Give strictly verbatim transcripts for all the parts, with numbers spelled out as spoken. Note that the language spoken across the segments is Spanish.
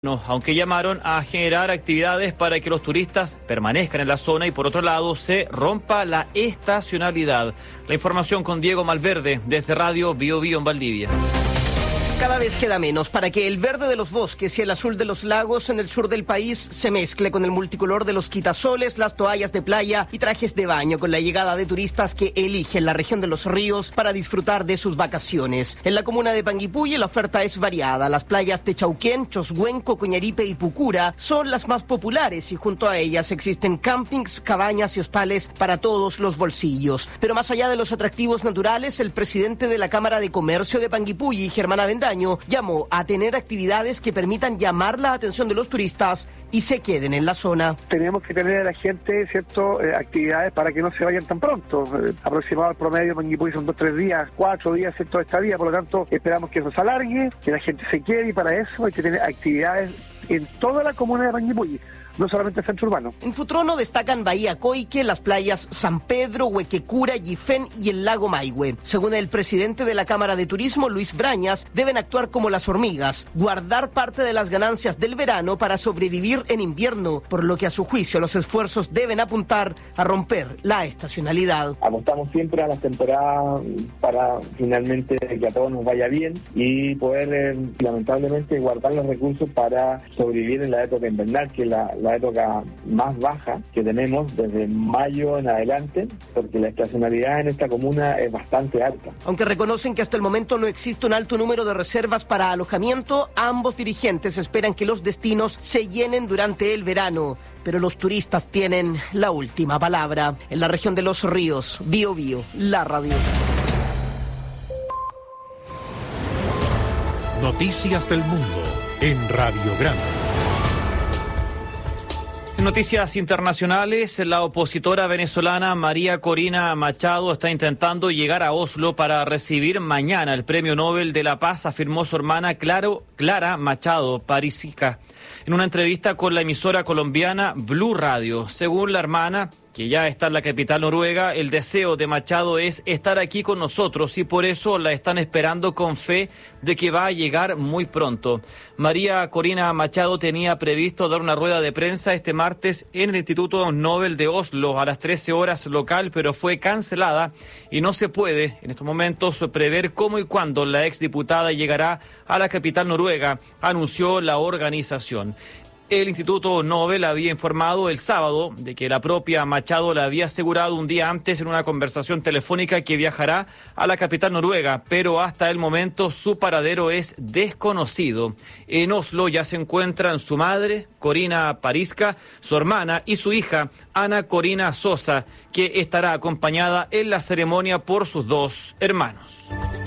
No, aunque llamaron a generar actividades para que los turistas permanezcan en la zona y por otro lado se rompa la estacionalidad. La información con Diego Malverde desde Radio Bio Bio en Valdivia. Cada vez queda menos para que el verde de los bosques y el azul de los lagos en el sur del país se mezcle con el multicolor de los quitasoles, las toallas de playa y trajes de baño con la llegada de turistas que eligen la región de los ríos para disfrutar de sus vacaciones. En la comuna de Panguipulli la oferta es variada. Las playas de Chauquén, Choshuenco, Coñaripe y Pucura son las más populares y junto a ellas existen campings, cabañas y hostales para todos los bolsillos. Pero más allá de los atractivos naturales, el presidente de la Cámara de Comercio de Panguipulli, Germán Avendaño, llamó a tener actividades que permitan llamar la atención de los turistas y se queden en la zona. Tenemos que tener a la gente, ¿cierto?, eh, actividades para que no se vayan tan pronto. Eh, aproximado al promedio, Panguipulli son dos, tres días, cuatro días, ¿cierto?, de estadía. Por lo tanto, esperamos que eso se alargue, que la gente se quede y para eso hay que tener actividades en toda la comuna de Panguipulli, no solamente el centro urbano. En Futrono destacan Bahía Coique, las playas San Pedro, Huequecura, Yifén y el lago Maihue. Según el presidente de la Cámara de Turismo, Luis Brañas, deben actuar como las hormigas, guardar parte de las ganancias del verano para sobrevivir en invierno, por lo que a su juicio los esfuerzos deben apuntar a romper la estacionalidad. Apostamos siempre a las temporadas para finalmente que a todos nos vaya bien y poder eh, lamentablemente guardar los recursos para sobrevivir en la época invernal, que es la la época más baja que tenemos desde mayo en adelante, porque la estacionalidad en esta comuna es bastante alta. Aunque reconocen que hasta el momento no existe un alto número de reservas para alojamiento, ambos dirigentes esperan que los destinos se llenen durante el verano. Pero los turistas tienen la última palabra. En la región de Los Ríos, Bio Bio, la radio. Noticias del mundo en Radio Grande. Noticias internacionales, la opositora venezolana María Corina Machado está intentando llegar a Oslo para recibir mañana el Premio Nobel de la Paz, afirmó su hermana Claro, Clara Machado Parísica en una entrevista con la emisora colombiana Blue Radio. Según la hermana, que ya está en la capital noruega, el deseo de Machado es estar aquí con nosotros y por eso la están esperando con fe de que va a llegar muy pronto. María Corina Machado tenía previsto dar una rueda de prensa este martes en el Instituto Nobel de Oslo a las trece horas local, pero fue cancelada y no se puede en estos momentos prever cómo y cuándo la exdiputada llegará a la capital noruega, anunció la organización. El Instituto Nobel había informado el sábado de que la propia Machado le había asegurado un día antes en una conversación telefónica que viajará a la capital noruega, pero hasta el momento su paradero es desconocido. En Oslo ya se encuentran su madre, Corina Parísica, su hermana y su hija, Ana Corina Sosa, que estará acompañada en la ceremonia por sus dos hermanos.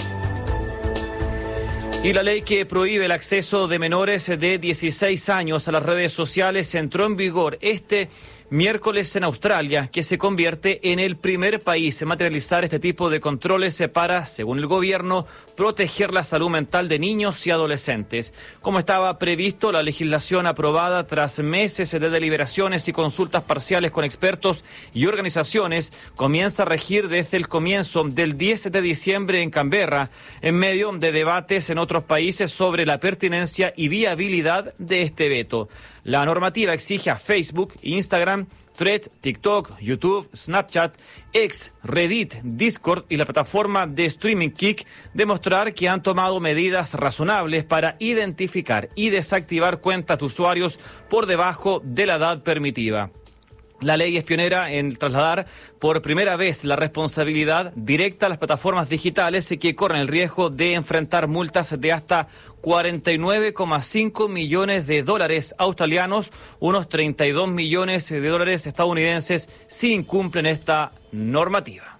Y la ley que prohíbe el acceso de menores de dieciséis años a las redes sociales entró en vigor este miércoles en Australia, que se convierte en el primer país en materializar este tipo de controles para, según el gobierno, proteger la salud mental de niños y adolescentes. Como estaba previsto, la legislación aprobada tras meses de deliberaciones y consultas parciales con expertos y organizaciones comienza a regir desde el comienzo del diez de diciembre en Canberra, en medio de debates en otros países sobre la pertinencia y viabilidad de este veto. La normativa exige a Facebook, Instagram, Threads, TikTok, YouTube, Snapchat, X, Reddit, Discord y la plataforma de streaming Kick demostrar que han tomado medidas razonables para identificar y desactivar cuentas de usuarios por debajo de la edad permitida. La ley es pionera en trasladar por primera vez la responsabilidad directa a las plataformas digitales y que corren el riesgo de enfrentar multas de hasta cuarenta y nueve coma cinco millones de dólares australianos, unos treinta y dos millones de dólares estadounidenses, si incumplen esta normativa.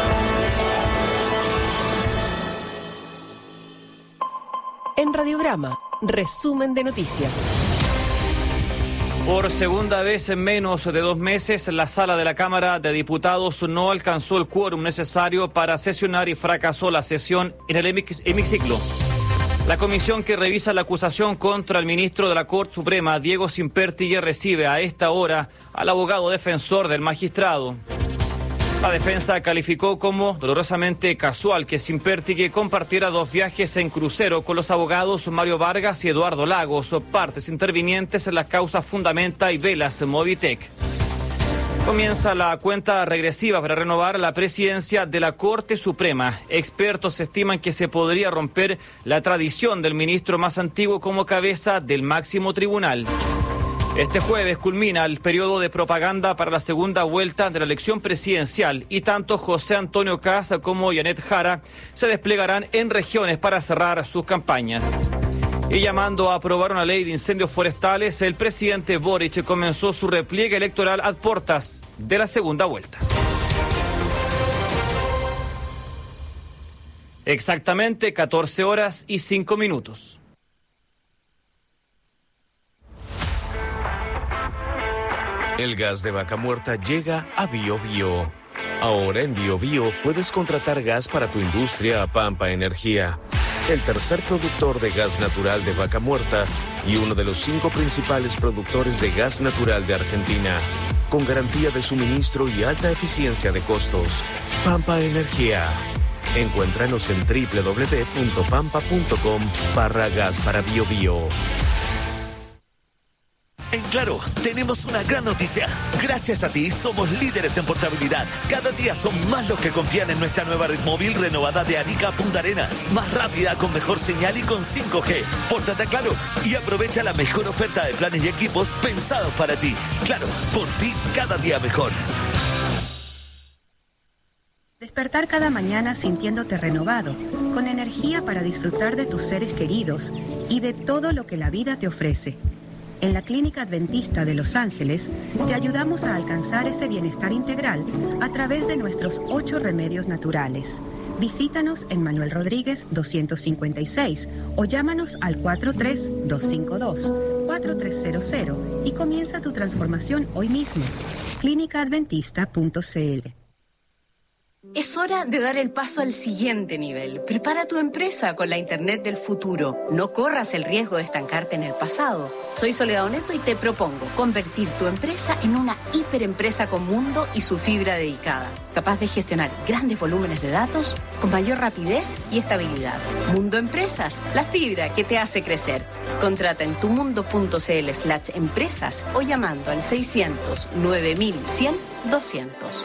En Radiograma, resumen de noticias. Por segunda vez en menos de dos meses, la sala de la Cámara de Diputados no alcanzó el quórum necesario para sesionar y fracasó la sesión en el hemiciclo. La comisión que revisa la acusación contra el ministro de la Corte Suprema, Diego Simpertigue, recibe a esta hora al abogado defensor del magistrado. La defensa calificó como dolorosamente casual que Simpertighe compartiera dos viajes en crucero con los abogados Mario Vargas y Eduardo Lagos, partes intervinientes en las causas Fundamenta y Velas Movitech. Comienza la cuenta regresiva para renovar la presidencia de la Corte Suprema. Expertos estiman que se podría romper la tradición del ministro más antiguo como cabeza del máximo tribunal. Este jueves culmina el periodo de propaganda para la segunda vuelta de la elección presidencial y tanto José Antonio Kast como Janet Jara se desplegarán en regiones para cerrar sus campañas. Y llamando a aprobar una ley de incendios forestales, el presidente Boric comenzó su repliegue electoral a puertas de la segunda vuelta. Exactamente catorce horas y cinco minutos. El gas de vaca muerta llega a Bio Bio. Ahora en Bio Bio puedes contratar gas para tu industria a Pampa Energía, el tercer productor de gas natural de vaca muerta y uno de los cinco principales productores de gas natural de Argentina, con garantía de suministro y alta eficiencia de costos. Pampa Energía. Encuéntranos en doble u doble u doble u punto pampa punto com barra gas para Bio Bio. En Claro, tenemos una gran noticia. Gracias a ti, somos líderes en portabilidad. Cada día son más los que confían en nuestra nueva red móvil renovada de Arica a Punta Arenas. Más rápida, con mejor señal y con cinco G. Pórtate a Claro y aprovecha la mejor oferta de planes y equipos pensados para ti. Claro, por ti, cada día mejor. Despertar cada mañana sintiéndote renovado, con energía para disfrutar de tus seres queridos y de todo lo que la vida te ofrece. En la Clínica Adventista de Los Ángeles te ayudamos a alcanzar ese bienestar integral a través de nuestros ocho remedios naturales. Visítanos en Manuel Rodríguez doscientos cincuenta y seis o llámanos al cuatro tres dos cinco dos cuatro tres cero cero y comienza tu transformación hoy mismo. clínica adventista punto c l. Es hora de dar el paso al siguiente nivel. Prepara tu empresa con la Internet del futuro. No corras el riesgo de estancarte en el pasado. Soy Soledad Oneto y te propongo convertir tu empresa en una hiperempresa con mundo y su fibra dedicada, capaz de gestionar grandes volúmenes de datos con mayor rapidez y estabilidad. Mundo Empresas, la fibra que te hace crecer. Contrata en tumundo.cl slash empresas o llamando al seiscientos nueve mil cien doscientos.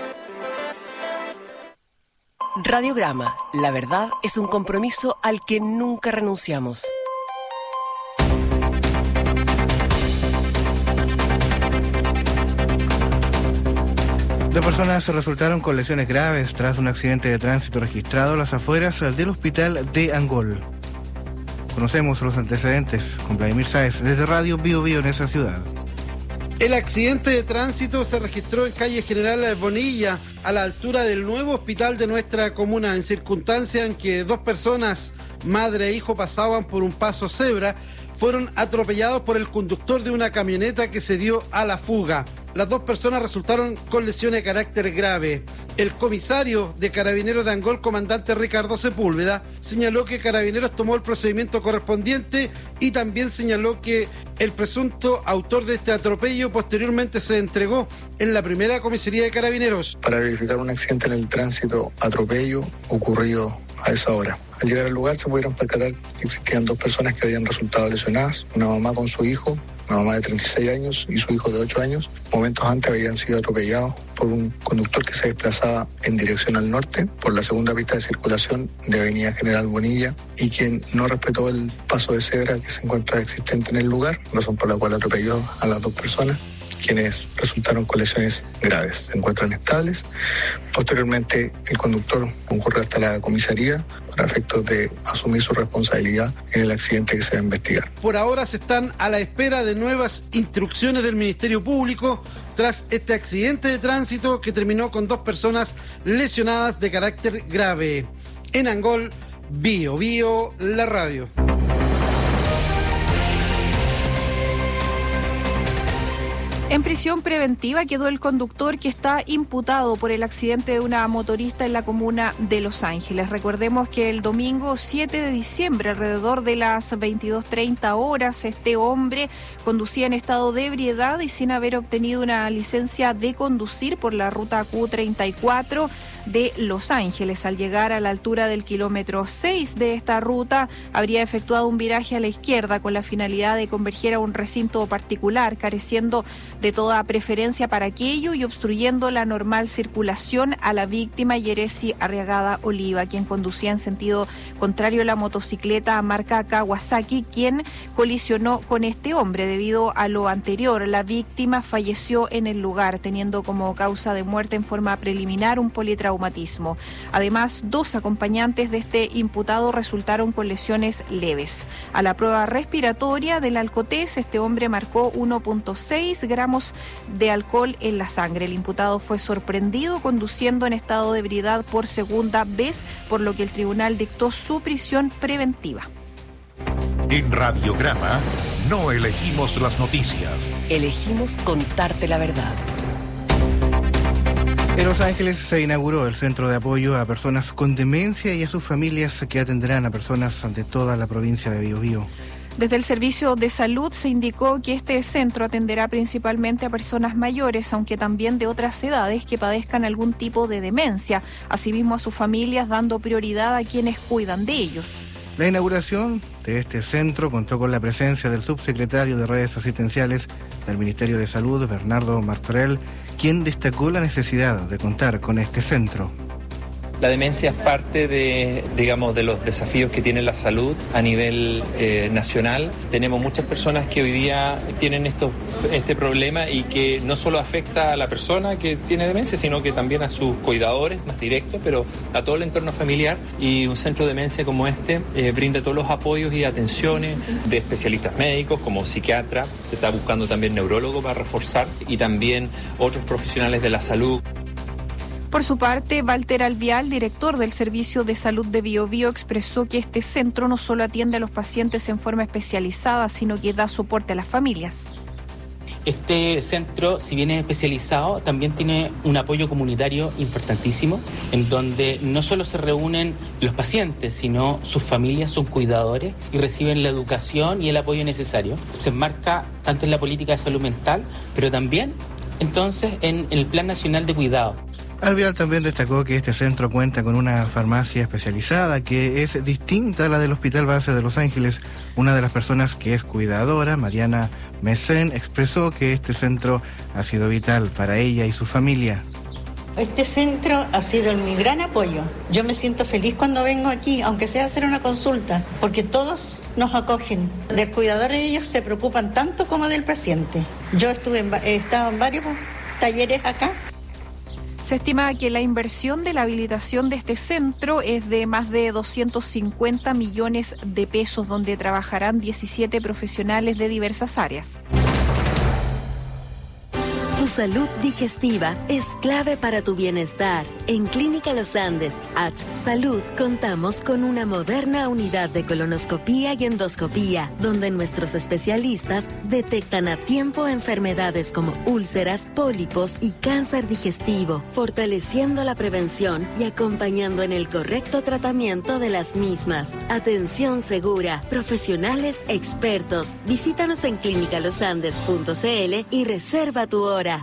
Radiograma, la verdad es un compromiso al que nunca renunciamos. Dos personas resultaron con lesiones graves tras un accidente de tránsito registrado a las afueras del hospital de Angol. Conocemos los antecedentes con Vladimir Sáez desde Radio Bio Bio en esa ciudad. El accidente de tránsito se registró en calle General Bonilla, a la altura del nuevo hospital de nuestra comuna, en circunstancias en que dos personas, madre e hijo, pasaban por un paso cebra, fueron atropellados por el conductor de una camioneta que se dio a la fuga. Las dos personas resultaron con lesiones de carácter grave. El comisario de Carabineros de Angol, comandante Ricardo Sepúlveda, señaló que Carabineros tomó el procedimiento correspondiente y también señaló que el presunto autor de este atropello posteriormente se entregó en la primera comisaría de Carabineros. Para verificar un accidente en el tránsito, atropello ocurrido a esa hora. Al llegar al lugar se pudieron percatar que existían dos personas que habían resultado lesionadas, una mamá con su hijo, una mamá de treinta y seis años y su hijo de ocho años. Momentos antes habían sido atropellados por un conductor que se desplazaba en dirección al norte por la segunda pista de circulación de Avenida General Bonilla y quien no respetó el paso de cebra que se encuentra existente en el lugar, razón por la cual atropelló a las dos personas, quienes resultaron con lesiones graves. Se encuentran estables. Posteriormente, el conductor concurrió hasta la comisaría para efectos de asumir su responsabilidad en el accidente que se va a investigar. Por ahora se están a la espera de nuevas instrucciones del Ministerio Público tras este accidente de tránsito que terminó con dos personas lesionadas de carácter grave. En Angol, Bio Bio, la radio. En prisión preventiva quedó el conductor que está imputado por el accidente de una motorista en la comuna de Los Ángeles. Recordemos que el domingo siete de diciembre, alrededor de las veintidós treinta horas, este hombre conducía en estado de ebriedad y sin haber obtenido una licencia de conducir por la ruta Q treinta y cuatro de Los Ángeles. Al llegar a la altura del kilómetro seis de esta ruta, habría efectuado un viraje a la izquierda con la finalidad de converger a un recinto particular, careciendo de toda preferencia para aquello y obstruyendo la normal circulación a la víctima Yeresi Arriagada Oliva, quien conducía en sentido contrario a la motocicleta marca Kawasaki, quien colisionó con este hombre. Debido a lo anterior, la víctima falleció en el lugar, teniendo como causa de muerte en forma preliminar un politraumatismo. Además, dos acompañantes de este imputado resultaron con lesiones leves. A la prueba respiratoria del alcotés, este hombre marcó uno punto seis gramos de alcohol en la sangre. El imputado fue sorprendido conduciendo en estado de ebriedad por segunda vez, por lo que el tribunal dictó su prisión preventiva. En Radiograma no elegimos las noticias. Elegimos contarte la verdad. En Los Ángeles se inauguró el centro de apoyo a personas con demencia y a sus familias, que atenderán a personas de toda la provincia de Biobío. Desde el Servicio de Salud se indicó que este centro atenderá principalmente a personas mayores, aunque también de otras edades que padezcan algún tipo de demencia, asimismo a sus familias, dando prioridad a quienes cuidan de ellos. La inauguración de este centro contó con la presencia del subsecretario de Redes Asistenciales del Ministerio de Salud, Bernardo Martorell, quien destacó la necesidad de contar con este centro. La demencia es parte de, digamos, de los desafíos que tiene la salud a nivel eh, nacional. Tenemos muchas personas que hoy día tienen estos, este problema y que no solo afecta a la persona que tiene demencia, sino que también a sus cuidadores más directos, pero a todo el entorno familiar. Y un centro de demencia como este eh, brinda todos los apoyos y atenciones de especialistas médicos como psiquiatra, se está buscando también neurólogo para reforzar, y también otros profesionales de la salud. Por su parte, Walter Alvial, director del Servicio de Salud de Biobío, expresó que este centro no solo atiende a los pacientes en forma especializada, sino que da soporte a las familias. Este centro, si bien es especializado, también tiene un apoyo comunitario importantísimo, en donde no solo se reúnen los pacientes, sino sus familias, sus cuidadores, y reciben la educación y el apoyo necesario. Se enmarca tanto en la política de salud mental, pero también, entonces, en el Plan Nacional de Cuidado. Alvial también destacó que este centro cuenta con una farmacia especializada que es distinta a la del Hospital Base de Los Ángeles. Una de las personas que es cuidadora, Mariana Mesén, expresó que este centro ha sido vital para ella y su familia. Este centro ha sido mi gran apoyo. Yo me siento feliz cuando vengo aquí, aunque sea a hacer una consulta, porque todos nos acogen. Del cuidador ellos se preocupan tanto como del paciente. Yo estuve en, he estado en varios talleres acá. Se estima que la inversión de la habilitación de este centro es de más de doscientos cincuenta millones de pesos, donde trabajarán diecisiete profesionales de diversas áreas. Tu salud digestiva es clave para tu bienestar. En Clínica Los Andes, H Salud, contamos con una moderna unidad de colonoscopía y endoscopía, donde nuestros especialistas detectan a tiempo enfermedades como úlceras, pólipos y cáncer digestivo, fortaleciendo la prevención y acompañando en el correcto tratamiento de las mismas. Atención segura, profesionales expertos. Visítanos en clínica los andes punto c l y reserva tu hora.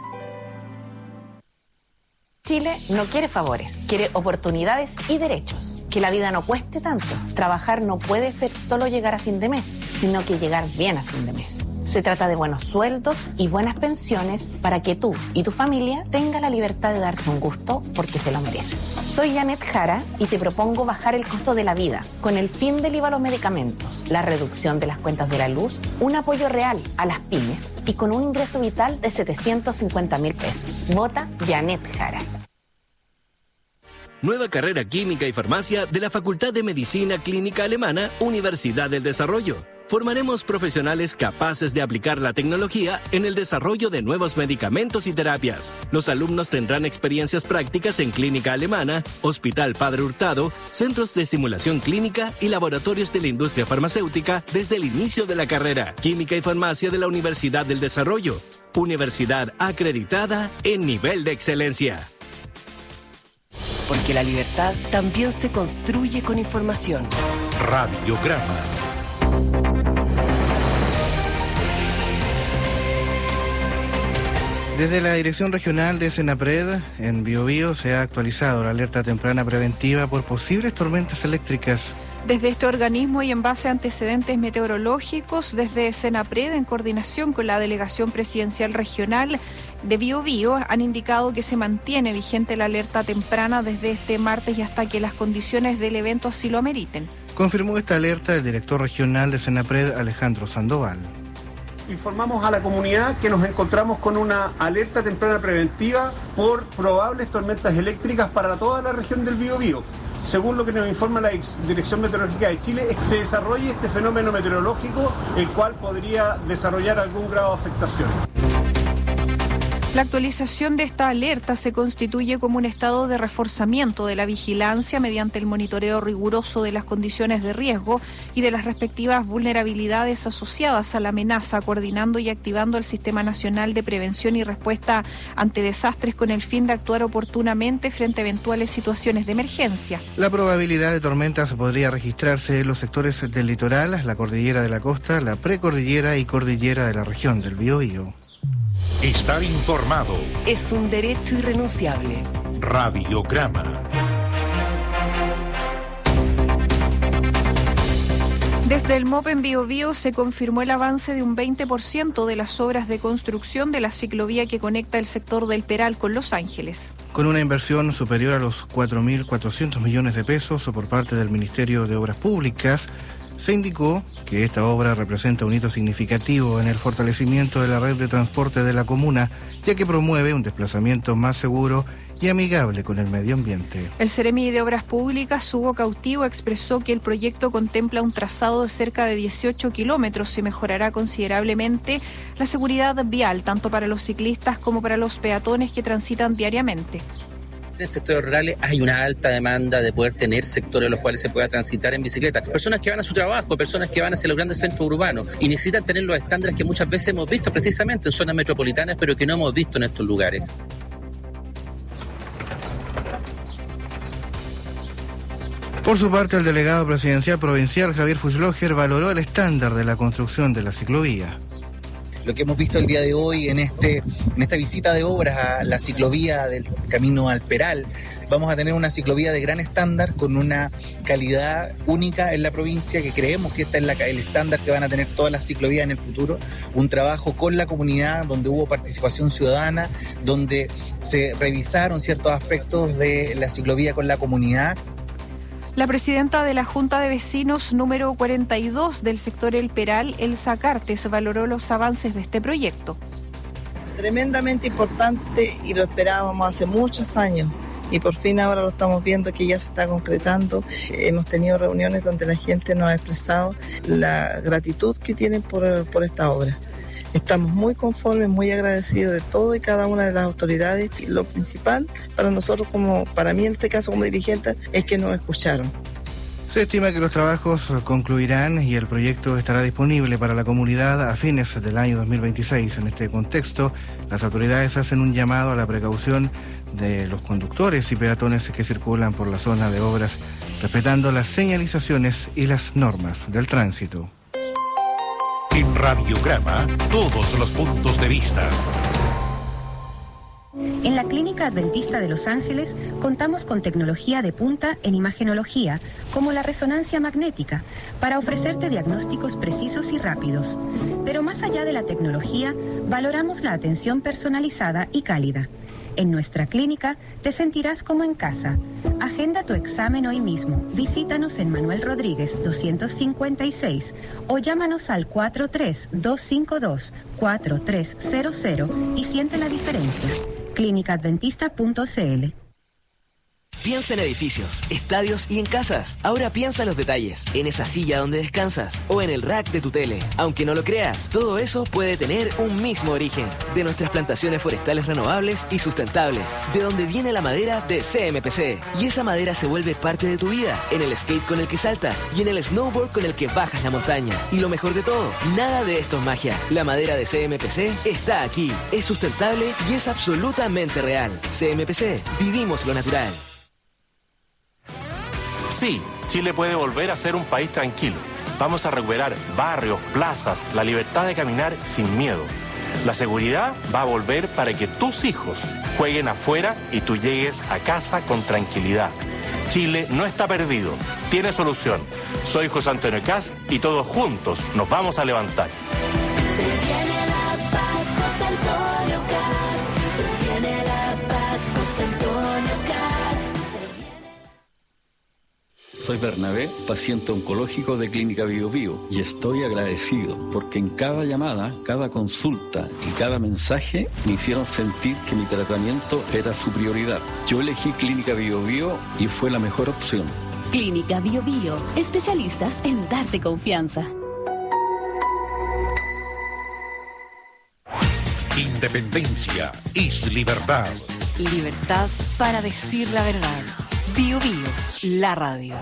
Chile no quiere favores, quiere oportunidades y derechos. Que la vida no cueste tanto. Trabajar no puede ser solo llegar a fin de mes, sino que llegar bien a fin de mes. Se trata de buenos sueldos y buenas pensiones para que tú y tu familia tengan la libertad de darse un gusto porque se lo merecen. Soy Janet Jara y te propongo bajar el costo de la vida con el fin del I V A a los medicamentos, la reducción de las cuentas de la luz, un apoyo real a las pymes y con un ingreso vital de setecientos cincuenta mil pesos. Vota Janet Jara. Nueva carrera Química y Farmacia de la Facultad de Medicina Clínica Alemana, Universidad del Desarrollo. formaremos profesionales capaces de aplicar la tecnología en el desarrollo de nuevos medicamentos y terapias. Los alumnos tendrán experiencias prácticas en clínica alemana, Hospital Padre Hurtado, centros de simulación clínica y laboratorios de la industria farmacéutica desde el inicio de la carrera. Química y farmacia de la Universidad del Desarrollo. Universidad acreditada en nivel de excelencia. Porque la libertad también se construye con información. Radiograma. Desde la Dirección Regional de Senapred, en Biobío, se ha actualizado la alerta temprana preventiva por posibles tormentas eléctricas. Desde este organismo y en base a antecedentes meteorológicos, desde Senapred, en coordinación con la Delegación Presidencial Regional de Biobío, han indicado que se mantiene vigente la alerta temprana desde este martes y hasta que las condiciones del evento así lo ameriten. Confirmó esta alerta el director regional de Senapred, Alejandro Sandoval. Informamos a la comunidad que nos encontramos con una alerta temprana preventiva por probables tormentas eléctricas para toda la región del Biobío. Según lo que nos informa la Dirección Meteorológica de Chile, se desarrolla este fenómeno meteorológico, el cual podría desarrollar algún grado de afectación. La actualización de esta alerta se constituye como un estado de reforzamiento de la vigilancia mediante el monitoreo riguroso de las condiciones de riesgo y de las respectivas vulnerabilidades asociadas a la amenaza, coordinando y activando el Sistema Nacional de Prevención y Respuesta ante Desastres con el fin de actuar oportunamente frente a eventuales situaciones de emergencia. La probabilidad de tormentas podría registrarse en los sectores del litoral, la cordillera de la costa, la precordillera y cordillera de la región del Biobío. Estar informado es un derecho irrenunciable. Radiograma. Desde el M O P en Biobío se confirmó el avance de un veinte por ciento de las obras de construcción de la ciclovía que conecta el sector del Peral con Los Ángeles. Con una inversión superior a los cuatro mil cuatrocientos millones de pesos por parte del Ministerio de Obras Públicas, se indicó que esta obra representa un hito significativo en el fortalecimiento de la red de transporte de la comuna, ya que promueve un desplazamiento más seguro y amigable con el medio ambiente. El Seremi de Obras Públicas, Hugo Cautivo, expresó que el proyecto contempla un trazado de cerca de dieciocho kilómetros y mejorará considerablemente la seguridad vial, tanto para los ciclistas como para los peatones que transitan diariamente. En sectores rurales hay una alta demanda de poder tener sectores en los cuales se pueda transitar en bicicleta. Personas que van a su trabajo, personas que van hacia los grandes centros urbanos y necesitan tener los estándares que muchas veces hemos visto precisamente en zonas metropolitanas, pero que no hemos visto en estos lugares. Por su parte, el delegado presidencial provincial, Javier Fuchsloger, valoró el estándar de la construcción de la ciclovía. Lo que hemos visto el día de hoy en este en esta visita de obras a la ciclovía del camino al Peral, vamos a tener una ciclovía de gran estándar con una calidad única en la provincia, que creemos que este es la, el estándar que van a tener todas las ciclovías en el futuro. Un trabajo con la comunidad donde hubo participación ciudadana, donde se revisaron ciertos aspectos de la ciclovía con la comunidad. La presidenta de la Junta de Vecinos número cuarenta y dos del sector El Peral, Elsa Cartes, valoró los avances de este proyecto. Tremendamente importante y lo esperábamos hace muchos años y por fin ahora lo estamos viendo que ya se está concretando. Hemos tenido reuniones donde la gente nos ha expresado la gratitud que tienen por, por esta obra. Estamos muy conformes, muy agradecidos de todo y cada una de las autoridades. Y lo principal para nosotros, como para mí en este caso como dirigente, es que nos escucharon. Se estima que los trabajos concluirán y el proyecto estará disponible para la comunidad a fines del año dos mil veintiséis. En este contexto, las autoridades hacen un llamado a la precaución de los conductores y peatones que circulan por la zona de obras, respetando las señalizaciones y las normas del tránsito. En Radiograma, todos los puntos de vista. En la Clínica Adventista de Los Ángeles contamos con tecnología de punta en imagenología, como la resonancia magnética, para ofrecerte diagnósticos precisos y rápidos. Pero más allá de la tecnología, valoramos la atención personalizada y cálida. En nuestra clínica te sentirás como en casa. Agenda tu examen hoy mismo. Visítanos en Manuel Rodríguez doscientos cincuenta y seis o llámanos al cuatro tres dos cinco dos cuatro tres cero cero y siente la diferencia. clínica adventista punto c l. Piensa en edificios, estadios y en casas. Ahora piensa en los detalles, en esa silla donde descansas o en el rack de tu tele. Aunque no lo creas, todo eso puede tener un mismo origen. De nuestras plantaciones forestales renovables y sustentables. De donde viene la madera de C M P C. Y esa madera se vuelve parte de tu vida. En el skate con el que saltas y en el snowboard con el que bajas la montaña. Y lo mejor de todo, nada de esto es magia. La madera de C M P C está aquí. Es sustentable y es absolutamente real. C M P C, vivimos lo natural. Sí, Chile puede volver a ser un país tranquilo. Vamos a recuperar barrios, plazas, la libertad de caminar sin miedo. La seguridad va a volver para que tus hijos jueguen afuera y tú llegues a casa con tranquilidad. Chile no está perdido, tiene solución. Soy José Antonio Cast y todos juntos nos vamos a levantar. Se viene la paz, José Antonio Cast. Se viene la paz, José Antonio Cast. Soy Bernabé, paciente oncológico de Clínica Bio Bio, y estoy agradecido porque en cada llamada, cada consulta y cada mensaje me hicieron sentir que mi tratamiento era su prioridad. Yo elegí Clínica Bio Bio y fue la mejor opción. Clínica Bio Bio, especialistas en darte confianza. Independencia es libertad. Libertad para decir la verdad. Bio Bio, la radio.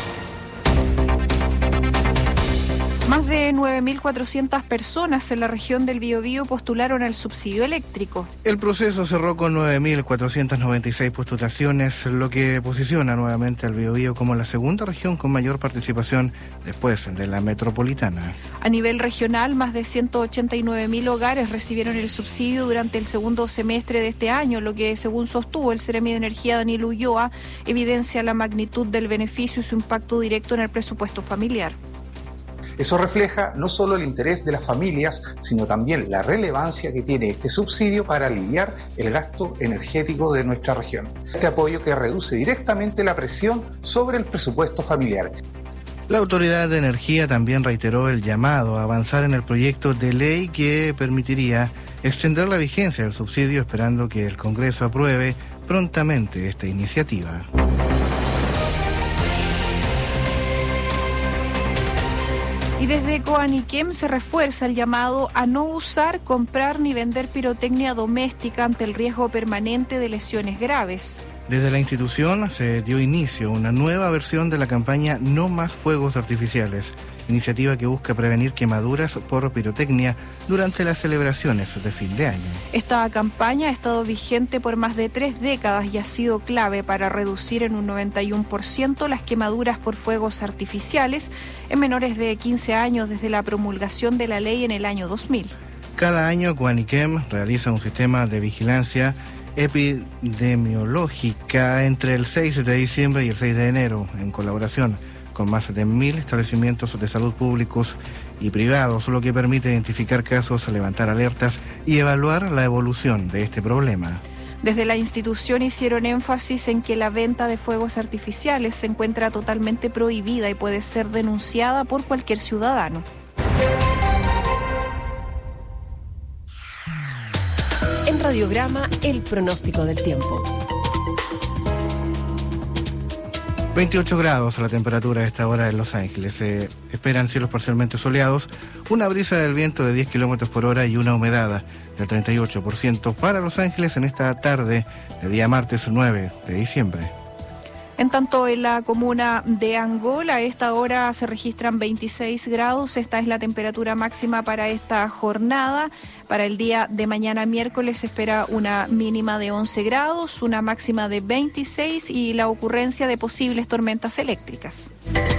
Más de nueve mil cuatrocientas personas en la región del Biobío postularon al subsidio eléctrico. El proceso cerró con nueve mil cuatrocientas noventa y seis postulaciones, lo que posiciona nuevamente al Biobío como la segunda región con mayor participación después de la metropolitana. A nivel regional, más de ciento ochenta y nueve mil hogares recibieron el subsidio durante el segundo semestre de este año, lo que, según sostuvo el Seremi de Energía Daniel Ulloa, evidencia la magnitud del beneficio y su impacto directo en el presupuesto familiar. Eso refleja no solo el interés de las familias, sino también la relevancia que tiene este subsidio para aliviar el gasto energético de nuestra región. Este apoyo que reduce directamente la presión sobre el presupuesto familiar. La Autoridad de Energía también reiteró el llamado a avanzar en el proyecto de ley que permitiría extender la vigencia del subsidio, esperando que el Congreso apruebe prontamente esta iniciativa. Y desde Coaniquem se refuerza el llamado a no usar, comprar ni vender pirotecnia doméstica ante el riesgo permanente de lesiones graves. Desde la institución se dio inicio a una nueva versión de la campaña No Más Fuegos Artificiales, iniciativa que busca prevenir quemaduras por pirotecnia durante las celebraciones de fin de año. Esta campaña ha estado vigente por más de tres décadas y ha sido clave para reducir en un noventa y uno por ciento las quemaduras por fuegos artificiales en menores de quince años desde la promulgación de la ley en el año dos mil. Cada año Coaniquem realiza un sistema de vigilancia epidemiológica entre el seis de diciembre y el seis de enero, en colaboración con más de mil establecimientos de salud públicos y privados, lo que permite identificar casos, levantar alertas y evaluar la evolución de este problema. Desde la institución hicieron énfasis en que la venta de fuegos artificiales se encuentra totalmente prohibida y puede ser denunciada por cualquier ciudadano. En Radiograma, el pronóstico del tiempo. veintiocho grados la temperatura a esta hora en Los Ángeles. Se esperan cielos parcialmente soleados, una brisa del viento de diez kilómetros por hora y una humedad del treinta y ocho por ciento para Los Ángeles en esta tarde de día martes nueve de diciembre. En tanto, en la comuna de Angol, a esta hora se registran veintiséis grados. Esta es la temperatura máxima para esta jornada. Para el día de mañana miércoles se espera una mínima de once grados, una máxima de veintiséis y la ocurrencia de posibles tormentas eléctricas.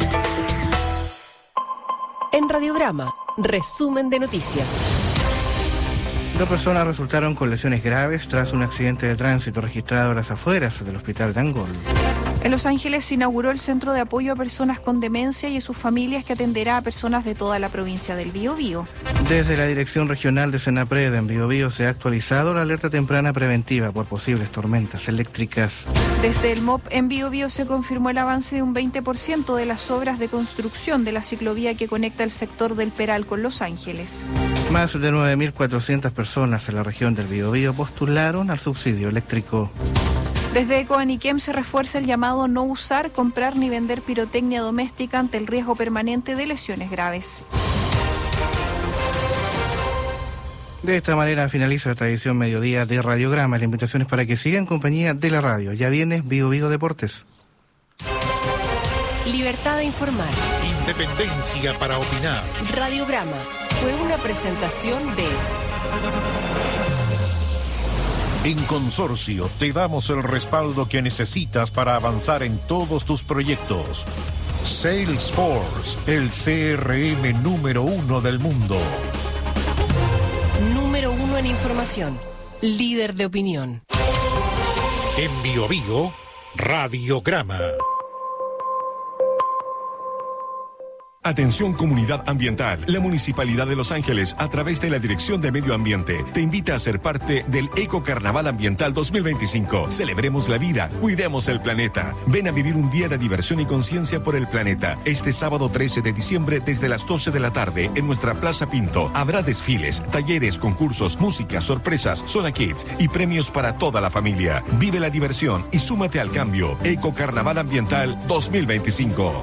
En Radiograma, resumen de noticias. Dos personas resultaron con lesiones graves tras un accidente de tránsito registrado a las afueras del hospital de Angol. En Los Ángeles se inauguró el Centro de Apoyo a Personas con Demencia y a sus familias, que atenderá a personas de toda la provincia del Biobío. Desde la Dirección Regional de Senapred en Biobío se ha actualizado la alerta temprana preventiva por posibles tormentas eléctricas. Desde el M O P en Biobío se confirmó el avance de un veinte por ciento de las obras de construcción de la ciclovía que conecta el sector del Peral con Los Ángeles. Más de nueve mil cuatrocientas personas en la región del Biobío postularon al subsidio eléctrico. Desde Ecoaniquem se refuerza el llamado a no usar, comprar ni vender pirotecnia doméstica ante el riesgo permanente de lesiones graves. De esta manera finaliza esta edición mediodía de Radiograma. La invitación es para que sigan en compañía de la radio. Ya viene Vigo Vigo Deportes. Libertad de informar. Independencia para opinar. Radiograma fue una presentación de... En Consorcio te damos el respaldo que necesitas para avanzar en todos tus proyectos. Salesforce, el C R M número uno del mundo. Número uno en información. Líder de opinión. En Bio Bio, Radiograma. Atención comunidad ambiental. La Municipalidad de Los Ángeles, a través de la Dirección de Medio Ambiente, te invita a ser parte del Eco Carnaval Ambiental dos mil veinticinco. Celebremos la vida, cuidemos el planeta. Ven a vivir un día de diversión y conciencia por el planeta. Este sábado trece de diciembre desde las doce de la tarde en nuestra Plaza Pinto. Habrá desfiles, talleres, concursos, música, sorpresas, zona kids y premios para toda la familia. Vive la diversión y súmate al cambio. Eco Carnaval Ambiental dos mil veinticinco.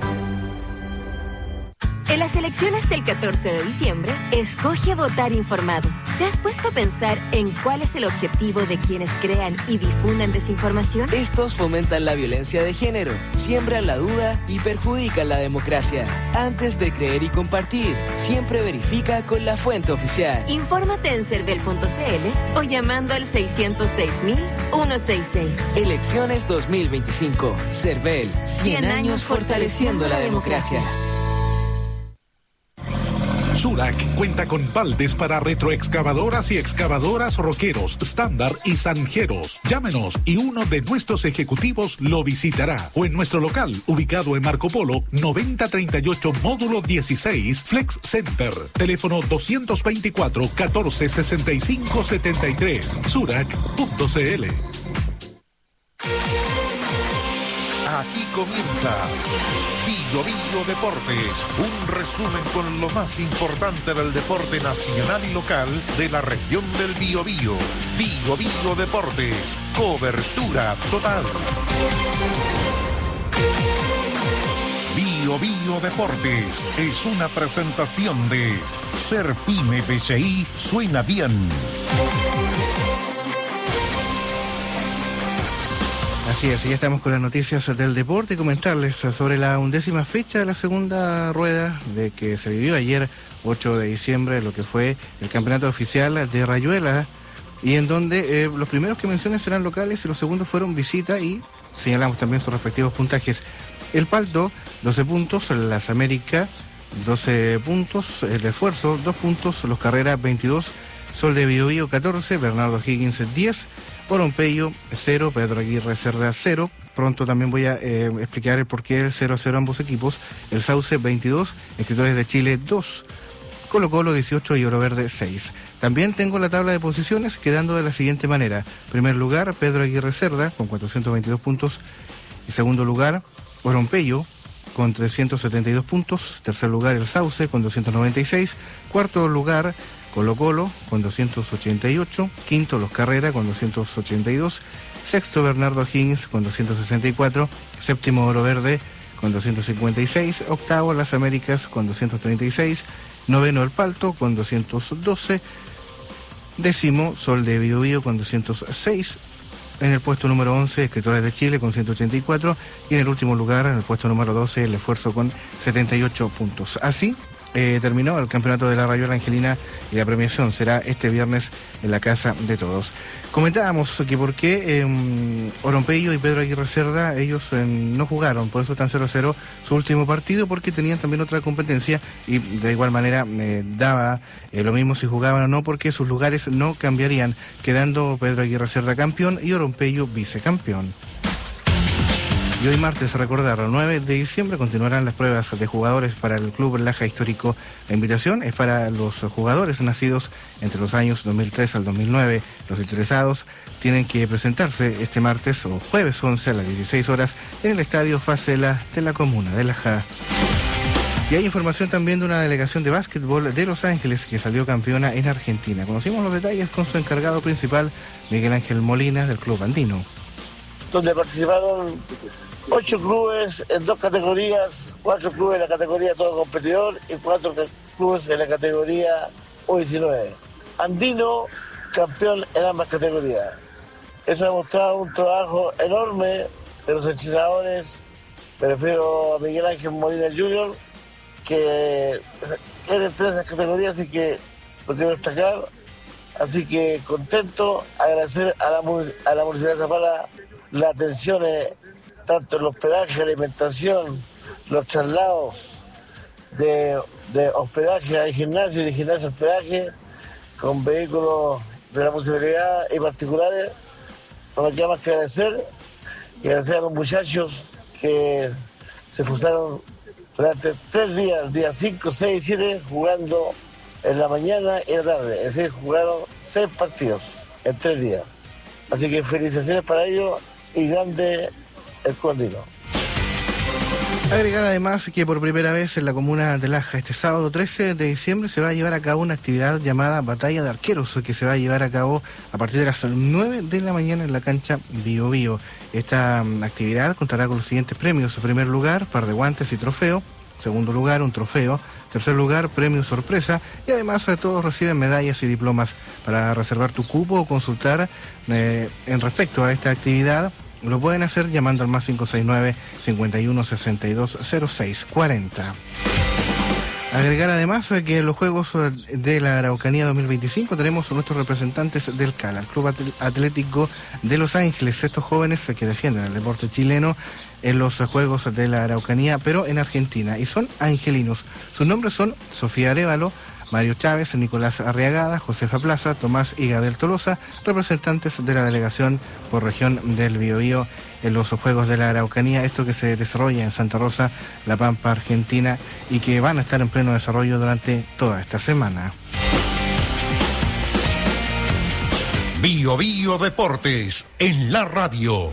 En las elecciones del catorce de diciembre, escoge votar informado. ¿Te has puesto a pensar en cuál es el objetivo de quienes crean y difunden desinformación? Estos fomentan la violencia de género, siembran la duda y perjudican la democracia. Antes de creer y compartir, siempre verifica con la fuente oficial. Infórmate en cervel punto c l o llamando al seiscientos seis mil ciento sesenta y seis. Elecciones dos mil veinticinco. Cervel, cien años fortaleciendo la democracia. Surac cuenta con baldes para retroexcavadoras y excavadoras roqueros, estándar y zanjeros. Llámenos y uno de nuestros ejecutivos lo visitará. O en nuestro local, ubicado en Marco Polo, noventa treinta y ocho, módulo dieciséis, Flex Center. Teléfono doscientos veinticuatro, catorce sesenta y cinco setenta y tres. Surac punto c l. Aquí comienza Vigo Vigo Deportes, un resumen con lo más importante del deporte nacional y local de la región del Biobío. Vigo Vigo Deportes, cobertura total. Bio Bio Deportes es una presentación de Ser Pyme B C I suena bien. Así es, ya estamos con las noticias del deporte y comentarles sobre la undécima fecha de la segunda rueda de que se vivió ayer, ocho de diciembre, lo que fue el campeonato oficial de Rayuela, y en donde eh, los primeros que mencioné serán locales y los segundos fueron visita, y señalamos también sus respectivos puntajes. El Palto, doce puntos, las Américas, doce puntos, el Esfuerzo, dos puntos, los Carreras, veintidós, Sol de Biobío, catorce, Bernardo Higgins, diez, Orompeyo, cero, Pedro Aguirre Cerda, cero. Pronto también voy a eh, explicar el porqué del cero a cero ambos equipos. El Sauce, veintidós, Escritores de Chile, dos, Colo Colo, dieciocho y Oro Verde, seis. También tengo la tabla de posiciones quedando de la siguiente manera. Primer lugar, Pedro Aguirre Cerda, con cuatrocientos veintidós puntos. Y segundo lugar, Orompeyo, con trescientos setenta y dos puntos. Tercer lugar, el Sauce, con doscientos noventa y seis. Cuarto lugar, Colo Colo con doscientos ochenta y ocho, quinto Los Carrera con doscientos ochenta y dos, sexto Bernardo Higgins con doscientos sesenta y cuatro, séptimo Oro Verde con doscientos cincuenta y seis, octavo Las Américas con doscientos treinta y seis, noveno El Palto con doscientos doce, décimo Sol de Biobío con doscientos seis, en el puesto número once Escritores de Chile con ciento ochenta y cuatro y en el último lugar, en el puesto número doce, El Esfuerzo con setenta y ocho puntos. Así Eh, terminó el campeonato de la Rayuela Angelina y la premiación será este viernes en la Casa de Todos. Comentábamos que por qué eh, Orompeyo y Pedro Aguirre Cerda, ellos eh, no jugaron, por eso están cero a cero su último partido, porque tenían también otra competencia y de igual manera eh, daba eh, lo mismo si jugaban o no, porque sus lugares no cambiarían, quedando Pedro Aguirre Cerda campeón y Orompeyo vicecampeón. Y hoy martes, recordar, el nueve de diciembre continuarán las pruebas de jugadores para el Club Laja Histórico. La invitación es para los jugadores nacidos entre los años dos mil tres al dos mil nueve. Los interesados tienen que presentarse este martes o jueves once a las dieciséis horas en el Estadio Facela de la comuna de Laja. Y hay información también de una delegación de básquetbol de Los Ángeles que salió campeona en Argentina. Conocimos los detalles con su encargado principal, Miguel Ángel Molina, del Club Andino. donde participaron ocho clubes en dos categorías, cuatro clubes en la categoría todo competidor y cuatro clubes en la categoría U diecinueve. Andino, campeón en ambas categorías. Eso ha demostrado un trabajo enorme de los entrenadores. Me refiero a Miguel Ángel Molina junior, que tiene tres de esas categorías y que lo quiero destacar. Así que contento, agradecer a la, a la Municipalidad de Zapala la atención, eh, tanto en el hospedaje, alimentación, los traslados de, de hospedaje al gimnasio y de gimnasio a hospedaje, con vehículos de la municipalidad y particulares. No me queda más que agradecer y agradecer a los muchachos que se esforzaron durante tres días, días cinco, seis y siete, jugando en la mañana y en la tarde. Es decir, jugaron seis partidos en tres días. Así que felicitaciones para ellos y grande el Condino. Agregar además que por primera vez en la comuna de Laja, este sábado trece de diciembre, se va a llevar a cabo una actividad llamada Batalla de Arqueros, que se va a llevar a cabo a partir de las nueve de la mañana en la cancha Bio Bio. Esta um, actividad contará con los siguientes premios. En primer lugar, par de guantes y trofeo. Segundo lugar, un trofeo. Tercer lugar, premio sorpresa. Y además eh, todos reciben medallas y diplomas. Para reservar tu cupo o consultar eh, en respecto a esta actividad, lo pueden hacer llamando al más cinco seis nueve, cincuenta y uno, sesenta y dos, cero seis, cuarenta. Agregar además que en los Juegos de la Araucanía dos mil veinticinco tenemos a nuestros representantes del CALA, el Club Atlético de Los Ángeles, estos jóvenes que defienden el deporte chileno en los Juegos de la Araucanía, pero en Argentina, y son angelinos. Sus nombres son Sofía Arévalo, Mario Chávez, Nicolás Arriagada, Josefa Plaza, Tomás y Gabriel Tolosa, representantes de la delegación por región del Biobío en los Juegos de la Araucanía, esto que se desarrolla en Santa Rosa, La Pampa, Argentina, y que van a estar en pleno desarrollo durante toda esta semana. Bio Bio Deportes en la radio.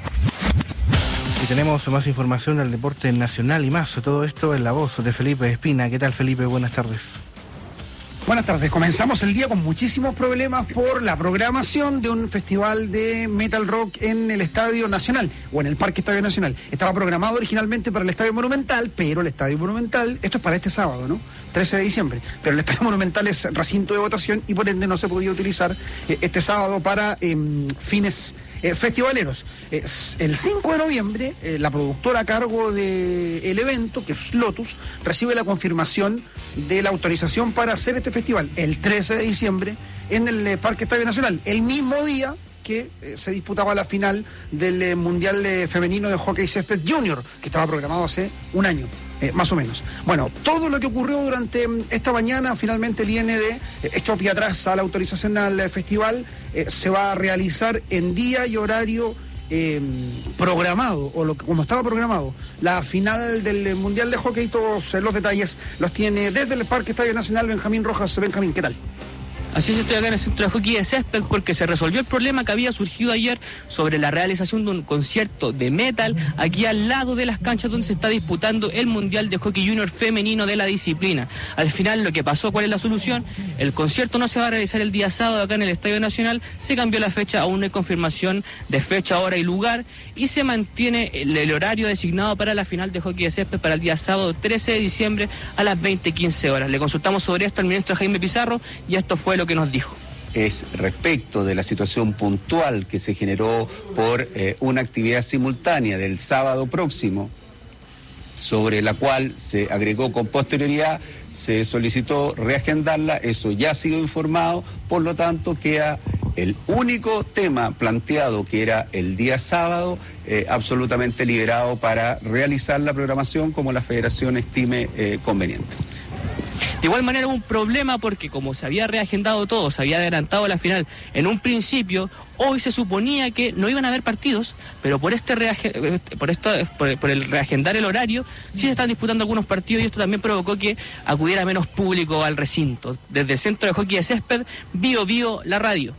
Y tenemos más información del deporte nacional y más, todo esto en la voz de Felipe Espina. ¿Qué tal, Felipe? Buenas tardes. Buenas tardes. Comenzamos el día con muchísimos problemas por la programación de un festival de metal rock en el Estadio Nacional o en el Parque Estadio Nacional. Estaba programado originalmente para el Estadio Monumental, pero el Estadio Monumental, esto es para este sábado, ¿no? trece de diciembre, pero el Estadio Monumental es recinto de votación y por ende no se podía utilizar eh, este sábado para eh, fines eh, festivaleros. Eh, el cinco de noviembre, eh, la productora a cargo del evento, que es Lotus, recibe la confirmación de la autorización para hacer este festival el trece de diciembre en el eh, Parque Estadio Nacional, el mismo día que eh, se disputaba la final del eh, Mundial eh, Femenino de Hockey Césped Junior, que estaba programado hace un año. Eh, más o menos. Bueno, todo lo que ocurrió durante esta mañana finalmente viene de eh, hecho pie atrás a la autorización al eh, festival. Eh, se va a realizar en día y horario eh, programado, o lo que, como estaba programado. La final del eh, Mundial de Hockey, todos eh, los detalles los tiene desde el Parque Estadio Nacional Benjamín Rojas. Benjamín, ¿qué tal? Así es, estoy acá en el centro de hockey de césped porque se resolvió el problema que había surgido ayer sobre la realización de un concierto de metal aquí al lado de las canchas donde se está disputando el Mundial de Hockey Junior femenino de la disciplina. Al final lo que pasó, ¿cuál es la solución? El concierto no se va a realizar el día sábado acá en el Estadio Nacional, se cambió la fecha, aún no hay confirmación de fecha, hora y lugar, y se mantiene el, el horario designado para la final de hockey de césped para el día sábado trece de diciembre a las veinte quince horas. Le consultamos sobre esto al ministro Jaime Pizarro y esto fue lo que nos dijo. Es respecto de la situación puntual que se generó por eh, una actividad simultánea del sábado próximo, sobre la cual se agregó con posterioridad, se solicitó reagendarla, eso ya ha sido informado, por lo tanto queda el único tema planteado, que era el día sábado, eh, absolutamente liberado para realizar la programación como la federación estime eh, conveniente. De igual manera hubo un problema porque como se había reagendado todo, se había adelantado la final en un principio, hoy se suponía que no iban a haber partidos, pero por este reage, por esto por, por el reagendar el horario, sí se están disputando algunos partidos y esto también provocó que acudiera menos público al recinto. Desde el centro de hockey de césped, Bio Bio, la radio.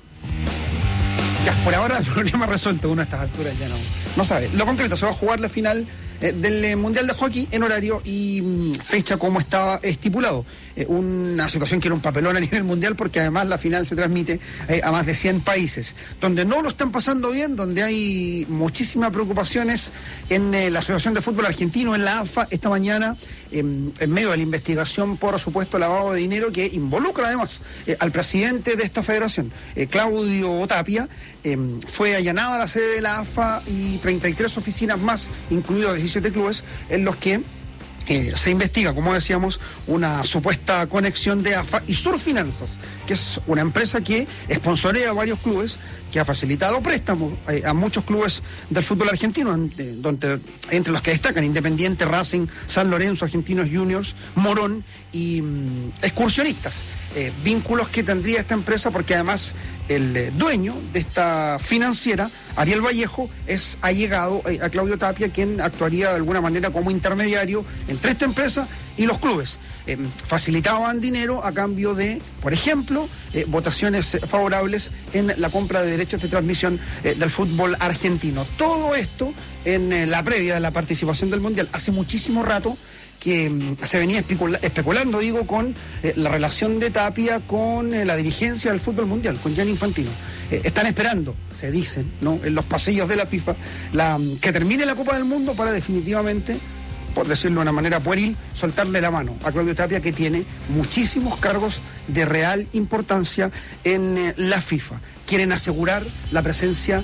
Ya, por ahora el problema resuelto, uno a estas alturas ya no, no sabe. Lo concreto, se va a jugar la final eh, del eh, Mundial de Hockey en horario y mm, fecha como estaba estipulado. eh, una situación que era un papelón a nivel mundial, porque además la final se transmite eh, a más de cien países. Donde no lo están pasando bien, donde hay muchísimas preocupaciones en eh, la Asociación de Fútbol Argentino, en la A F A, esta mañana, eh, en medio de la investigación por supuesto lavado de dinero que involucra además eh, al presidente de esta federación, eh, Claudio Tapia. Eh, fue allanada la sede de la A F A y treinta y tres oficinas más, incluidos diecisiete clubes, en los que Eh, se investiga, como decíamos, una supuesta conexión de A F A y Surfinanzas, que es una empresa que sponsorea a varios clubes, que ha facilitado préstamos eh, a muchos clubes del fútbol argentino, eh, donde, entre los que destacan Independiente, Racing, San Lorenzo, Argentinos Juniors, Morón y mm, Excursionistas. Eh, vínculos que tendría esta empresa, porque además el eh, dueño de esta financiera, Ariel Vallejo, es allegado eh, a Claudio Tapia, quien actuaría de alguna manera como intermediario entre esta empresa y los clubes. Eh, facilitaban dinero a cambio de, por ejemplo, eh, votaciones favorables en la compra de derechos de transmisión eh, del fútbol argentino. Todo esto en eh, la previa de la participación del Mundial. Hace muchísimo rato que mm, se venía especula especulando, digo, con eh, la relación de Tapia con eh, la dirigencia del fútbol mundial, con Gianni Infantino. Eh, están esperando, se dicen, ¿no?, en los pasillos de la FIFA, la, que termine la Copa del Mundo para definitivamente, por decirlo de una manera pueril, soltarle la mano a Claudio Tapia, que tiene muchísimos cargos de real importancia en eh, la FIFA. Quieren asegurar la presencia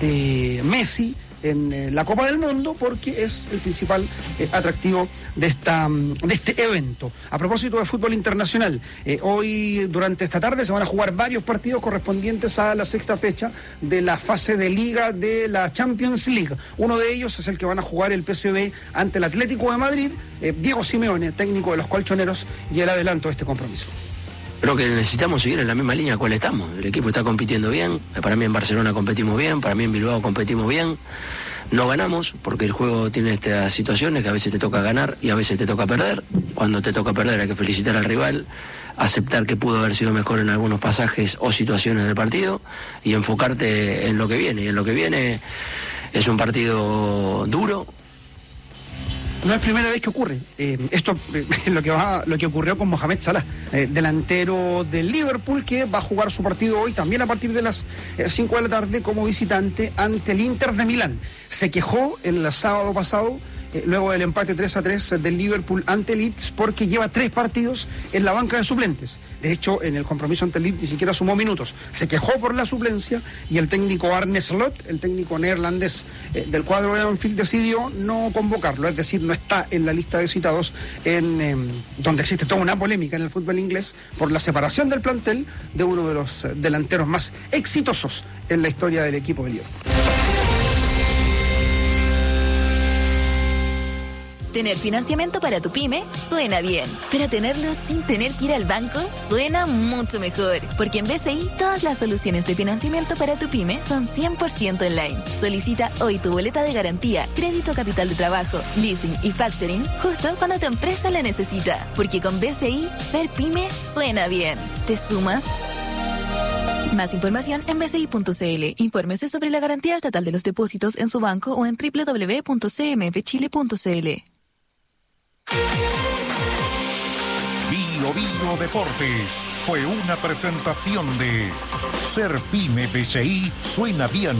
de Messi en eh, la Copa del Mundo, porque es el principal eh, atractivo de, esta, de este evento. A propósito de fútbol internacional, eh, hoy durante esta tarde se van a jugar varios partidos correspondientes a la sexta fecha de la fase de liga de la Champions League. Uno de ellos es el que van a jugar el P S V ante el Atlético de Madrid. eh, Diego Simeone, técnico de los colchoneros, y el adelanto de este compromiso. Creo que necesitamos seguir en la misma línea cual estamos. El equipo está compitiendo bien. Para mí en Barcelona competimos bien, para mí en Bilbao competimos bien. No ganamos porque el juego tiene estas situaciones que a veces te toca ganar y a veces te toca perder. Cuando te toca perder hay que felicitar al rival, aceptar que pudo haber sido mejor en algunos pasajes o situaciones del partido y enfocarte en lo que viene. Y en lo que viene es un partido duro. No es primera vez que ocurre. Eh, esto es eh, lo que va, lo que ocurrió con Mohamed Salah, eh, delantero del Liverpool, que va a jugar su partido hoy también a partir de las cinco de la tarde como visitante ante el Inter de Milán. Se quejó el sábado pasado, eh, luego del empate tres a tres del Liverpool ante Leeds, porque lleva tres partidos en la banca de suplentes. De hecho, en el compromiso ante el Leeds ni siquiera sumó minutos. Se quejó por la suplencia y el técnico Arne Slot, el técnico neerlandés eh, del cuadro de Anfield, decidió no convocarlo, es decir, no está en la lista de citados, en eh, donde existe toda una polémica en el fútbol inglés por la separación del plantel de uno de los eh, delanteros más exitosos en la historia del equipo de Liverpool. Tener financiamiento para tu pyme suena bien, pero tenerlo sin tener que ir al banco suena mucho mejor, porque en B C I todas las soluciones de financiamiento para tu pyme son cien por ciento online. Solicita hoy tu boleta de garantía, crédito capital de trabajo, leasing y factoring justo cuando tu empresa la necesita, porque con B C I ser pyme suena bien. ¿Te sumas? Más información en b c i punto c l. Infórmese sobre la garantía estatal de los depósitos en su banco o en w w w punto c m f chile punto c l. Bio Bio Deportes fue una presentación de Ser Pyme B C I suena bien.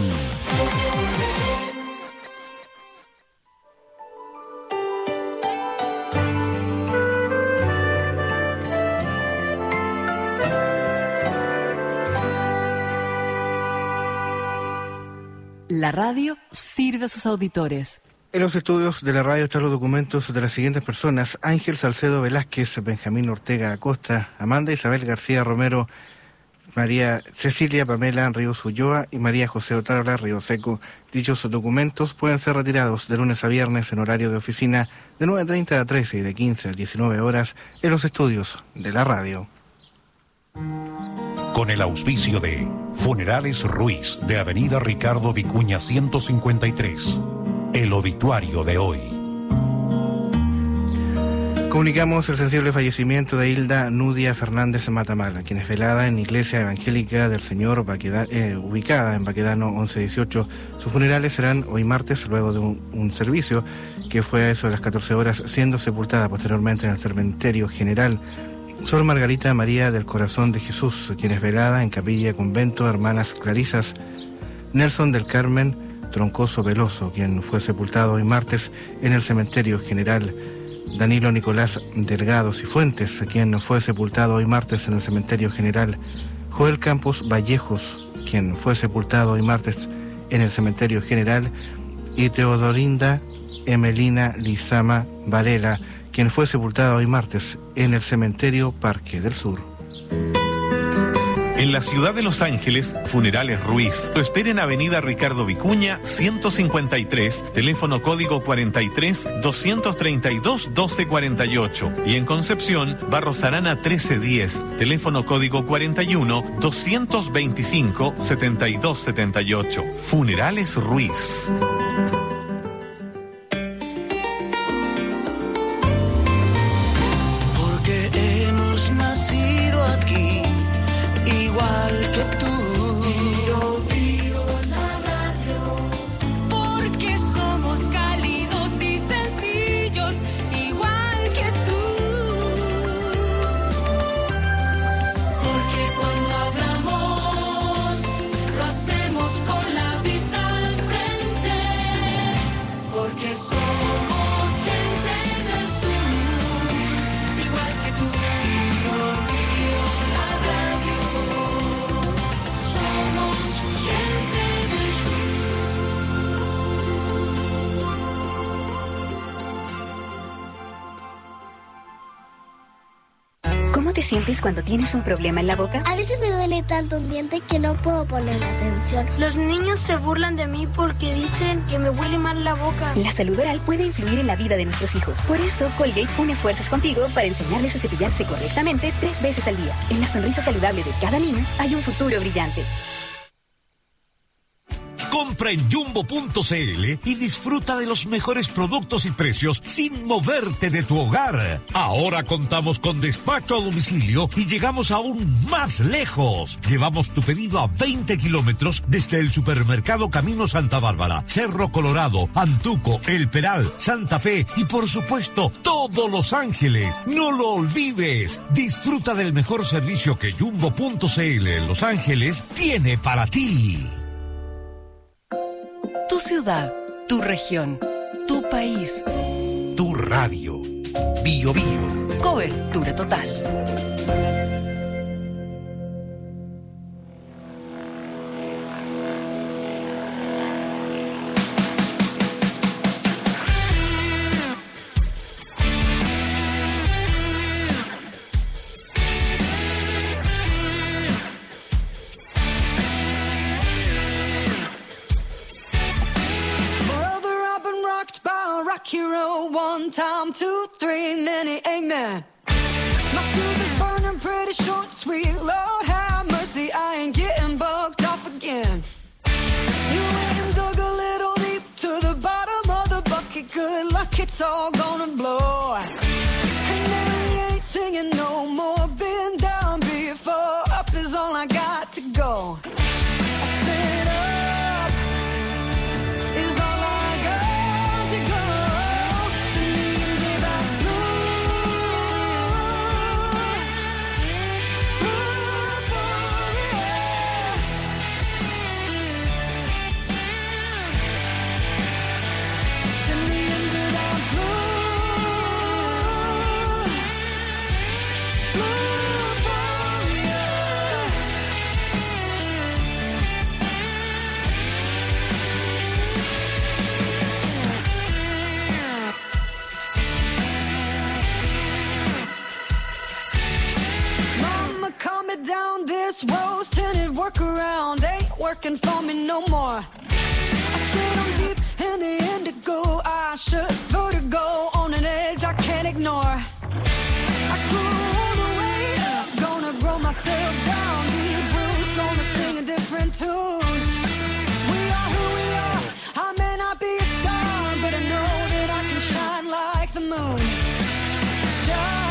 La radio sirve a sus auditores. En los estudios de la radio están los documentos de las siguientes personas: Ángel Salcedo Velázquez, Benjamín Ortega Acosta, Amanda Isabel García Romero, María Cecilia Pamela Ríos Ulloa y María José Otárola Ríos Seco. Dichos documentos pueden ser retirados de lunes a viernes en horario de oficina de nueve treinta a trece y de quince a diecinueve horas en los estudios de la radio. Con el auspicio de Funerales Ruiz, de Avenida Ricardo Vicuña ciento cincuenta y tres. El obituario de hoy. Comunicamos el sensible fallecimiento de Hilda Nudia Fernández Matamala, quien es velada en Iglesia Evangélica del Señor, Baqueda, eh, ubicada en Baquedano once dieciocho. Sus funerales serán hoy martes, luego de un, un servicio que fue a eso de las catorce horas, siendo sepultada posteriormente en el cementerio general Sor Margarita María del Corazón de Jesús, quien es velada en Capilla Convento Hermanas Clarisas. Nelson del Carmen Troncoso Veloso, quien fue sepultado hoy martes en el Cementerio General. Danilo Nicolás Delgado Cifuentes, quien fue sepultado hoy martes en el Cementerio General. Joel Campos Vallejos, quien fue sepultado hoy martes en el Cementerio General. Y Teodorinda Emelina Lizama Varela, quien fue sepultada hoy martes en el Cementerio Parque del Sur. En la ciudad de Los Ángeles, Funerales Ruiz. Lo espera en Avenida Ricardo Vicuña, ciento cincuenta y tres, teléfono código cuarenta y tres, doscientos treinta y dos, doce cuarenta y ocho. Y en Concepción, Barros Arana trece diez, teléfono código cuarenta y uno, doscientos veinticinco, setenta y dos setenta y ocho. Funerales Ruiz. Igual que tú, Bio, Bio, la radio. Porque somos cálidos y sencillos, igual que tú. Porque cuando hablamos, lo hacemos con la vista al frente. Porque somos gente del sur, igual que tú, Bio, Bio, la radio. ¿Cómo te sientes cuando tienes un problema en la boca? A veces me duele tanto un diente que no puedo poner atención. Los niños se burlan de mí porque dicen que me huele mal la boca. La salud oral puede influir en la vida de nuestros hijos. Por eso, Colgate une fuerzas contigo para enseñarles a cepillarse correctamente tres veces al día. En la sonrisa saludable de cada niño hay un futuro brillante. Compra en jumbo punto c l y disfruta de los mejores productos y precios sin moverte de tu hogar. Ahora contamos con despacho a domicilio y llegamos aún más lejos. Llevamos tu pedido a veinte kilómetros desde el supermercado Camino Santa Bárbara, Cerro Colorado, Antuco, El Peral, Santa Fe y por supuesto todo Los Ángeles. No lo olvides. Disfruta del mejor servicio que jumbo punto c l en Los Ángeles tiene para ti. Tu ciudad, tu región, tu país. Tu radio. Bio Bio. Cobertura total. Hero, one time, two, three, many amen. My fuse is burning pretty short, sweet Lord have mercy, I ain't getting bugged off again. You went and dug a little deep to the bottom of the bucket, good luck, it's all gonna blow. And now you ain't singing no more, been down before, up is all I got to go. I said up is all I got to go. Down this rose tinted workaround ain't working for me no more. I said I'm deep in the indigo, I should vertigo on an edge I can't ignore. I grew all the way up, gonna grow myself down. Deep roots, gonna sing a different tune. We are who we are, I may not be a star, but I know that I can shine like the moon. Shine.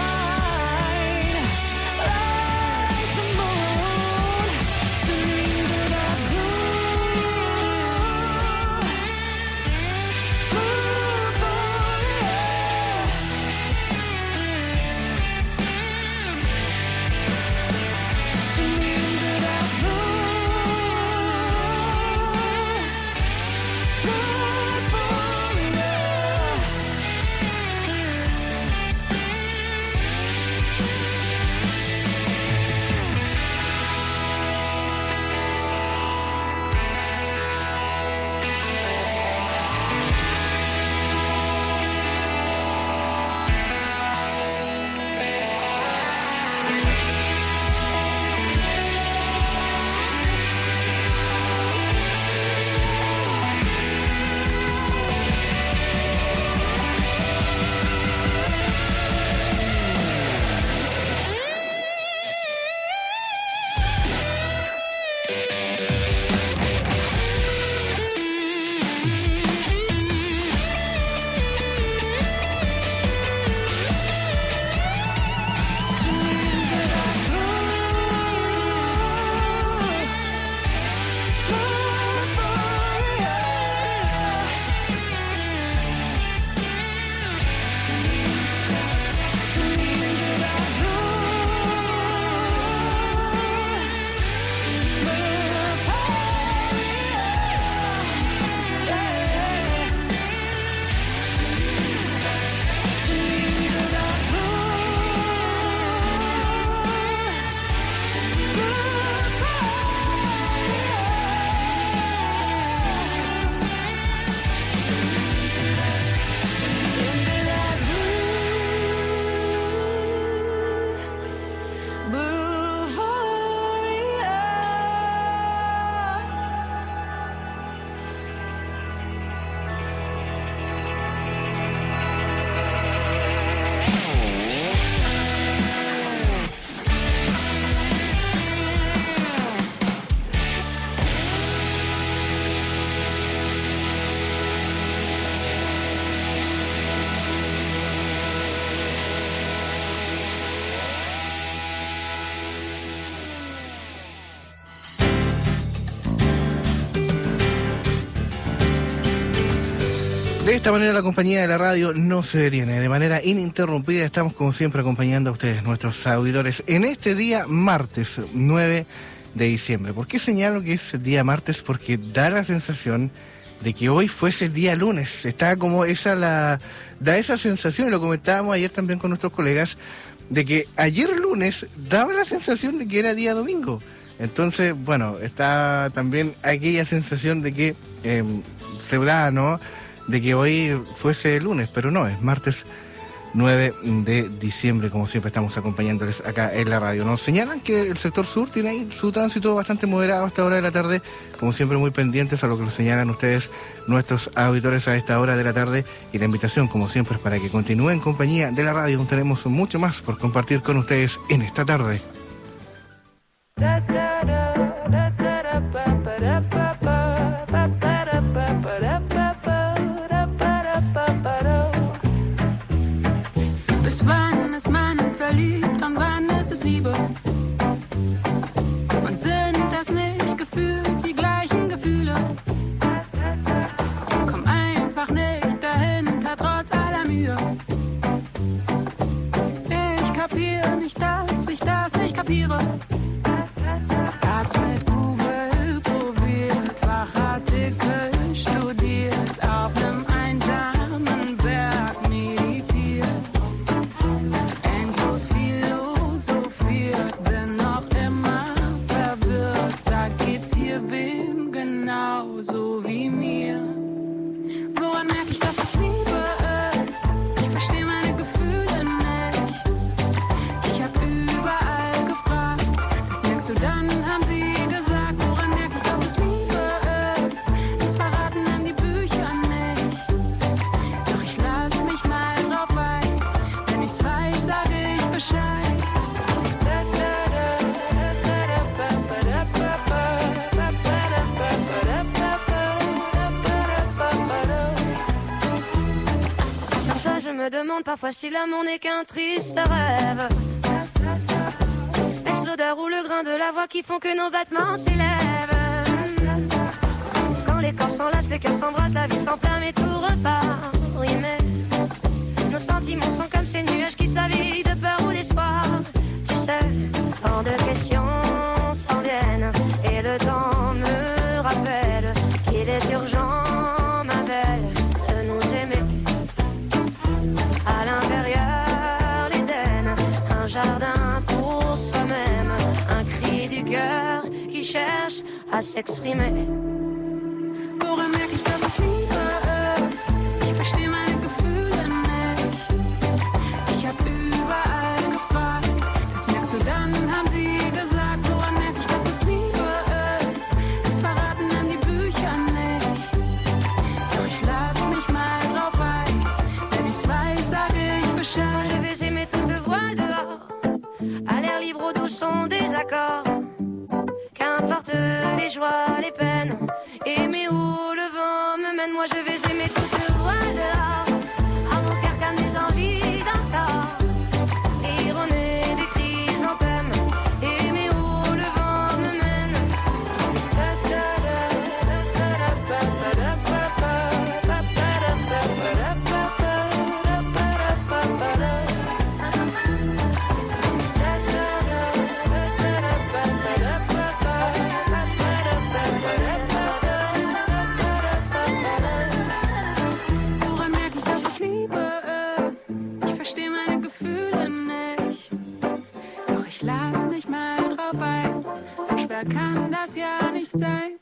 De esta manera la compañía de la radio no se detiene. De manera ininterrumpida estamos como siempre acompañando a ustedes, nuestros auditores, en este día martes nueve de diciembre. ¿Por qué señalo que es el día martes? Porque da la sensación de que hoy fuese el día lunes. Está como esa la... da esa sensación, y lo comentábamos ayer también con nuestros colegas, de que ayer lunes daba la sensación de que era día domingo. Entonces, bueno, está también aquella sensación de que eh, se da, ¿no?, de que hoy fuese lunes, pero no, es martes nueve de diciembre, como siempre estamos acompañándoles acá en la radio. Nos señalan que el sector sur tiene ahí su tránsito bastante moderado a esta hora de la tarde, como siempre muy pendientes a lo que nos señalan ustedes, nuestros auditores, a esta hora de la tarde, y la invitación como siempre es para que continúen en compañía de la radio. Tenemos mucho más por compartir con ustedes en esta tarde. Bis wann ist man verliebt und wann ist es Liebe? Und sind das nicht gefühlt die gleichen Gefühle? Komm einfach nicht dahinter, trotz aller Mühe. Ich kapiere nicht, dass ich das nicht kapiere. Hab's mit Google probiert, Fachartikel studiert, auf nem einsamen Berg meditiert. Endlos philosophiert, bin noch immer verwirrt. Sag, geht's hier wem genauso wie mir? Woran merk ich, dass es Liebe ist? Ich versteh meine Gefühle nicht. Ich hab überall gefragt, das merkst du dann, haben sie gesagt. Woran merk ich, dass es Liebe ist? Das verraten dann die Bücher nicht. Doch ich lass mich mal drauf ein, wenn ich's weiß, sage ich Bescheid. Parfois je me demande parfois si l'amour n'est qu'un triste rêve. Est-ce l'odeur ou le grain de la voix qui font que nos battements s'élèvent? Quand les corps s'enlacent, les cœurs s'embrassent, la vie s'enflamme et tout repart. Oui mais nos sentiments sont comme ces nuages qui s'habillent de peur ou d'espoir. Tu sais, tant de questions s'en viennent et le temps me rappelle qu'il est urgent, ma belle, de nous aimer. À l'intérieur, l'Éden, un jardin pour soi-même, un cri du cœur qui cherche à s'exprimer. Woran merk ich, dass es Liebe ist? Ich versteh meine Gefühle nicht. Ich hab überall gefragt, das merkst du dann, haben sie gesagt. Woran merk ich, dass es Liebe ist? Das verraten dann die Bücher nicht. Doch ich lass mich mal drauf ein, wenn ich's weiß, sage ich Bescheid. Je vais aimer toute voile dehors, à l'air libre au doux son des accords. Qu'importe les joies, les peines, aimer où le vent me mène. Moi je vais aimer toute voile dehors, à mon cœur comme des envies d'un corps. Ironie des chrysanthèmes, aimer où le vent me mène. Woran merk ich, dass es Liebe ist? Ich versteh meine Gefühle nicht. Doch ich lass mich mal drauf ein, so schwer kann das ja nicht sein.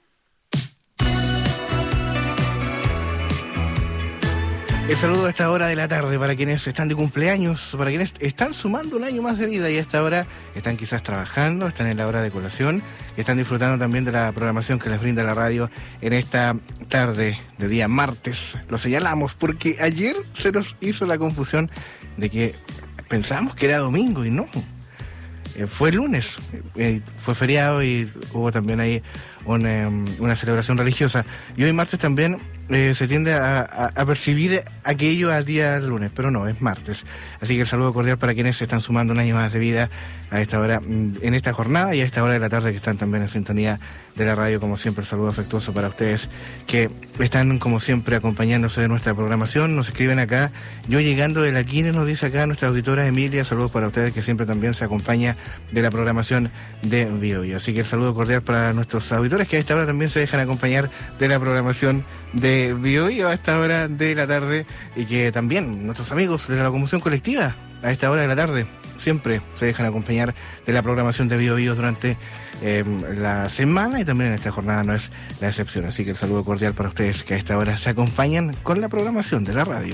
El saludo a esta hora de la tarde para quienes están de cumpleaños, para quienes están sumando un año más de vida y a esta hora están quizás trabajando, están en la hora de colación y están disfrutando también de la programación que les brinda la radio en esta tarde de día martes. Lo señalamos porque ayer se nos hizo la confusión de que pensábamos que era domingo y no. Eh, fue lunes, eh, fue feriado y hubo también ahí una, una celebración religiosa. Y hoy martes también eh, se tiende a, a, a percibir aquello al día lunes, pero no, es martes. Así que el saludo cordial para quienes se están sumando un año más de vida a esta hora, en esta jornada y a esta hora de la tarde, que están también en sintonía de la radio. Como siempre, el saludo afectuoso para ustedes que están como siempre acompañándose de nuestra programación. Nos escriben acá, yo llegando de la Quine, nos dice acá nuestra auditora Emilia, saludos para ustedes, que siempre también se acompaña de la programación de Bio Bio. Así que el saludo cordial para nuestros auditores que a esta hora también se dejan acompañar de la programación de Bio Bio a esta hora de la tarde, y que también nuestros amigos de la locomoción colectiva a esta hora de la tarde siempre se dejan acompañar de la programación de Bio Bio durante eh, la semana, y también en esta jornada no es la excepción. Así que el saludo cordial para ustedes que a esta hora se acompañan con la programación de la radio.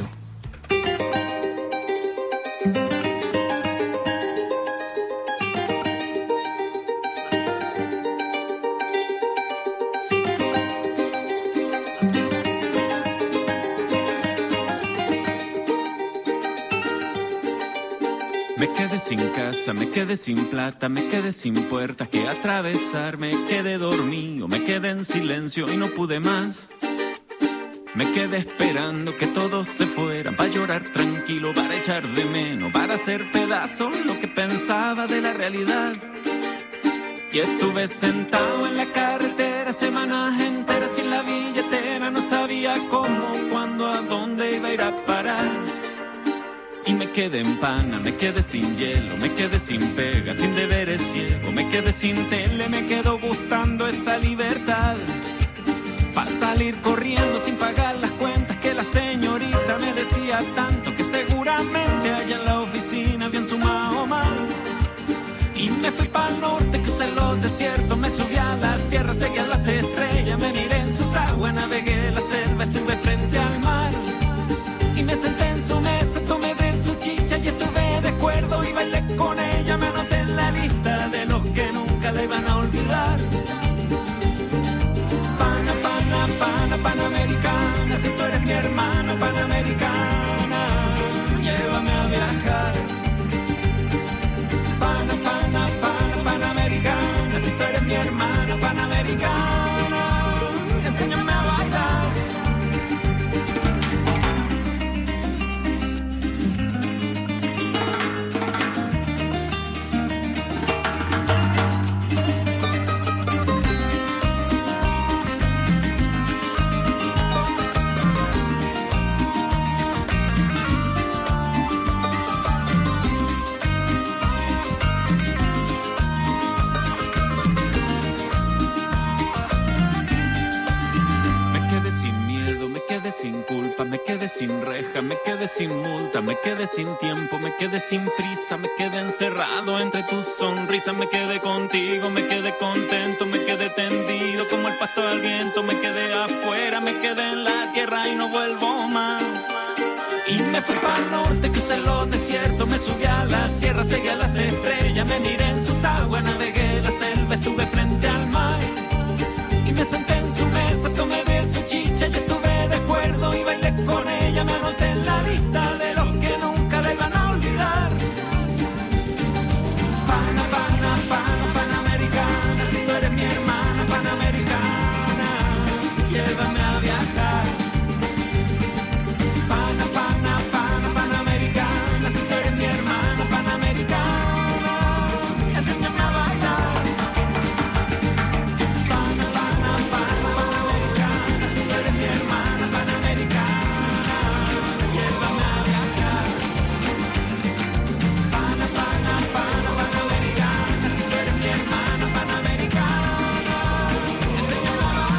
Me quedé sin casa, me quedé sin plata, me quedé sin puertas que atravesar, me quedé dormido, me quedé en silencio y no pude más. Me quedé esperando que todos se fueran, para llorar tranquilo, para echar de menos, para hacer pedazos lo que pensaba de la realidad. Y estuve sentado en la carretera semanas enteras sin la billetera, no sabía cómo, cuándo, a dónde iba a ir a parar. Y me quedé en pana, me quedé sin hielo, me quedé sin pega, sin deberes ciego, me quedé sin tele, me quedo gustando esa libertad. Pa' salir corriendo sin pagar las cuentas que la señorita me decía tanto, que seguramente allá en la oficina habían sumado mal. Y me fui pa'l norte, crucé los desiertos, me subí a la sierra, seguí a las estrellas, me miré en sus aguas, navegué la selva, estuve frente al mar. Y me senté en su mesa, tomé de su chicha y estuve de acuerdo y bailé con ella, me anoté en la lista de los que nunca la iban a olvidar. Pana, pana, pana, panamericana, si tú eres mi hermana panamericana, llévame a viajar. Pana, pana, pana, panamericana, si tú eres mi hermana panamericana, enséñame a bailar. Sin culpa, me quedé sin reja, me quedé sin multa, me quedé sin tiempo, me quedé sin prisa, me quedé encerrado entre tus sonrisas, me quedé contigo, me quedé contento, me quedé tendido como el pasto al viento, me quedé afuera, me quedé en la tierra y no vuelvo más. Y me fui para el norte, crucé los desiertos, me subí a la sierra, seguí a las estrellas, me miré en sus aguas, navegué la selva, estuve frente al mar. Y me senté en su mesa, tomé de su chicha y estuve de acuerdo y bailé con ella, me anoté en la lista de los que nunca la iban a olvidar. Pana, pana, pana, panamericana, si tú eres mi hermana panamericana, llévame a viajar. Pana, pana, pana, panamericana, si tú eres mi hermana panamericana, enséñame a bailar. Pana, pana, pana, panamericana, si tú eres mi hermana panamericana, llévame a viajar. Pana, pana, pana, panamericana, si tú eres mi hermana panamericana, enséñame a bailar.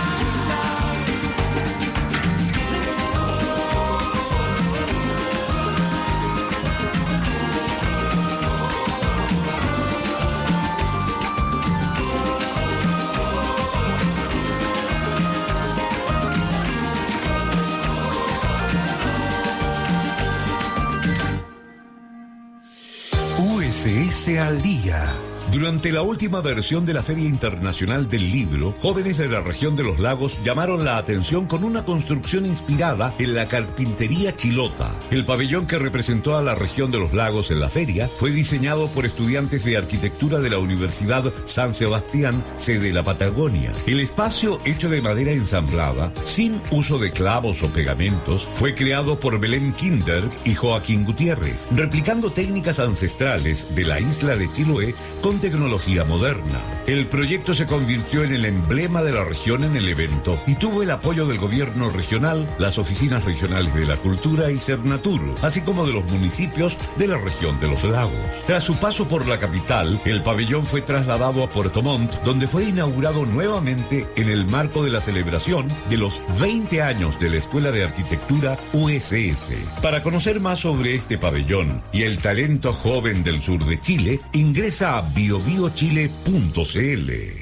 U S S al día. Durante la última versión de la Feria Internacional del Libro, jóvenes de la región de los lagos llamaron la atención con una construcción inspirada en la carpintería chilota. El pabellón que representó a la región de los lagos en la feria fue diseñado por estudiantes de arquitectura de la Universidad San Sebastián, sede de la Patagonia. El espacio, hecho de madera ensamblada, sin uso de clavos o pegamentos, fue creado por Belén Kinderg y Joaquín Gutiérrez, replicando técnicas ancestrales de la isla de Chiloé con tecnología moderna. El proyecto se convirtió en el emblema de la región en el evento y tuvo el apoyo del gobierno regional, las oficinas regionales de la cultura y Cernatur, así como de los municipios de la región de los lagos. Tras su paso por la capital, el pabellón fue trasladado a Puerto Montt, donde fue inaugurado nuevamente en el marco de la celebración de los veinte años de la Escuela de Arquitectura U S S. Para conocer más sobre este pabellón y el talento joven del sur de Chile, ingresa a bio bio chile punto c l.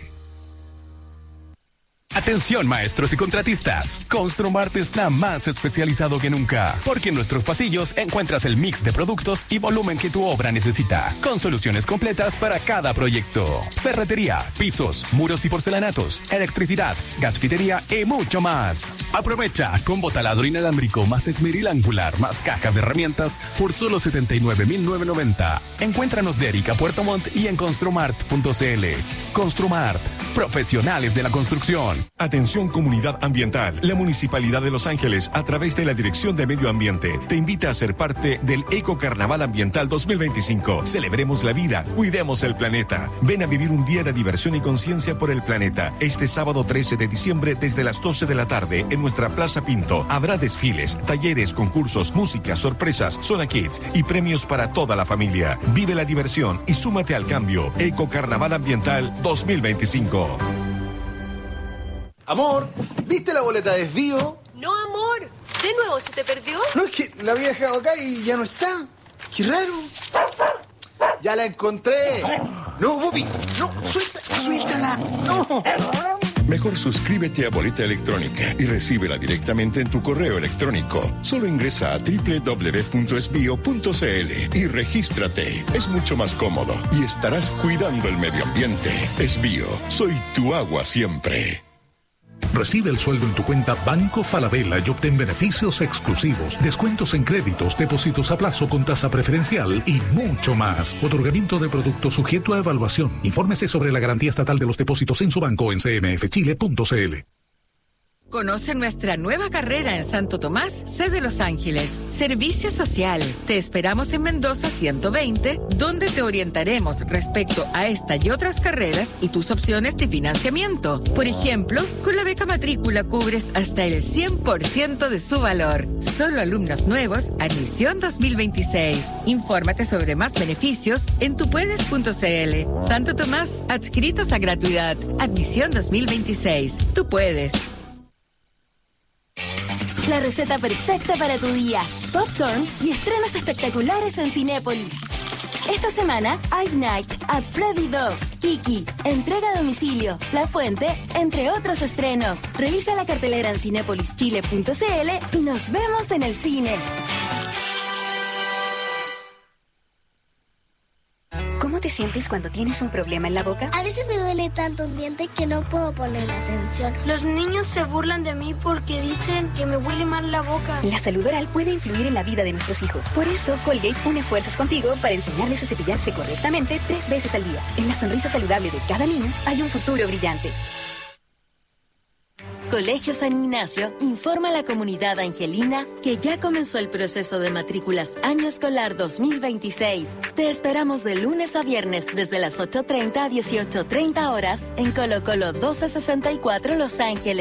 Atención maestros y contratistas, Construmart está más especializado que nunca, porque en nuestros pasillos encuentras el mix de productos y volumen que tu obra necesita, con soluciones completas para cada proyecto. Ferretería, pisos, muros y porcelanatos, electricidad, gasfitería y mucho más. Aprovecha combo taladro inalámbrico más esmeril angular más caja de herramientas por solo setenta y nueve mil novecientos noventa. Encuéntranos de Erika Puerto Montt y en construmart punto c l. Construmart, profesionales de la construcción. Atención comunidad ambiental. La Municipalidad de Los Ángeles, a través de la Dirección de Medio Ambiente, te invita a ser parte del Eco Carnaval Ambiental dos mil veinticinco. Celebremos la vida, cuidemos el planeta. Ven a vivir un día de diversión y conciencia por el planeta. Este sábado trece de diciembre desde las doce de la tarde en nuestra Plaza Pinto. Habrá desfiles, talleres, concursos, música, sorpresas, zona kids y premios para toda la familia. Vive la diversión y súmate al cambio. Eco Carnaval Ambiental dos mil veinticinco. Amor, ¿viste la boleta de desvío? No, amor. ¿De nuevo se te perdió? No, es que la había dejado acá y ya no está. Qué raro. Ya la encontré. No, Bobby, no, suelta, suéltala. No. Mejor suscríbete a Boleta Electrónica y recíbela directamente en tu correo electrónico. Solo ingresa a doble u doble u doble u punto esbio punto c l y regístrate. Es mucho más cómodo y estarás cuidando el medio ambiente. Esbio, soy tu agua siempre. Recibe el sueldo en tu cuenta Banco Falabella y obtén beneficios exclusivos, descuentos en créditos, depósitos a plazo con tasa preferencial y mucho más. Otorgamiento de productos sujeto a evaluación. Infórmese sobre la garantía estatal de los depósitos en su banco en c m f chile punto c l. Conoce nuestra nueva carrera en Santo Tomás, sede Los Ángeles. Servicio Social. Te esperamos en Mendoza ciento veinte, donde te orientaremos respecto a esta y otras carreras y tus opciones de financiamiento. Por ejemplo, con la beca matrícula cubres hasta el cien por ciento de su valor. Solo alumnos nuevos, admisión dos mil veintiséis. Infórmate sobre más beneficios en tupuedes punto c l. Santo Tomás, adscritos a gratuidad. Admisión dos mil veintiséis. Tú puedes. La receta perfecta para tu día. Popcorn y estrenos espectaculares en Cinépolis. Esta semana, Ice Night, at Freddy dos, Kiki, entrega a domicilio, La Fuente, entre otros estrenos. Revisa la cartelera en cinépolis chile punto c l y nos vemos en el cine. ¿Cómo te sientes cuando tienes un problema en la boca? A veces me duele tanto un diente que no puedo poner atención. Los niños se burlan de mí porque dicen que me huele mal la boca. La salud oral puede influir en la vida de nuestros hijos. Por eso, Colgate une fuerzas contigo para enseñarles a cepillarse correctamente tres veces al día. En la sonrisa saludable de cada niño hay un futuro brillante. Colegio San Ignacio informa a la comunidad angelina que ya comenzó el proceso de matrículas año escolar dos mil veintiséis. Te esperamos de lunes a viernes desde las ocho treinta a dieciocho treinta horas en Colo Colo doce sesenta y cuatro Los Ángeles.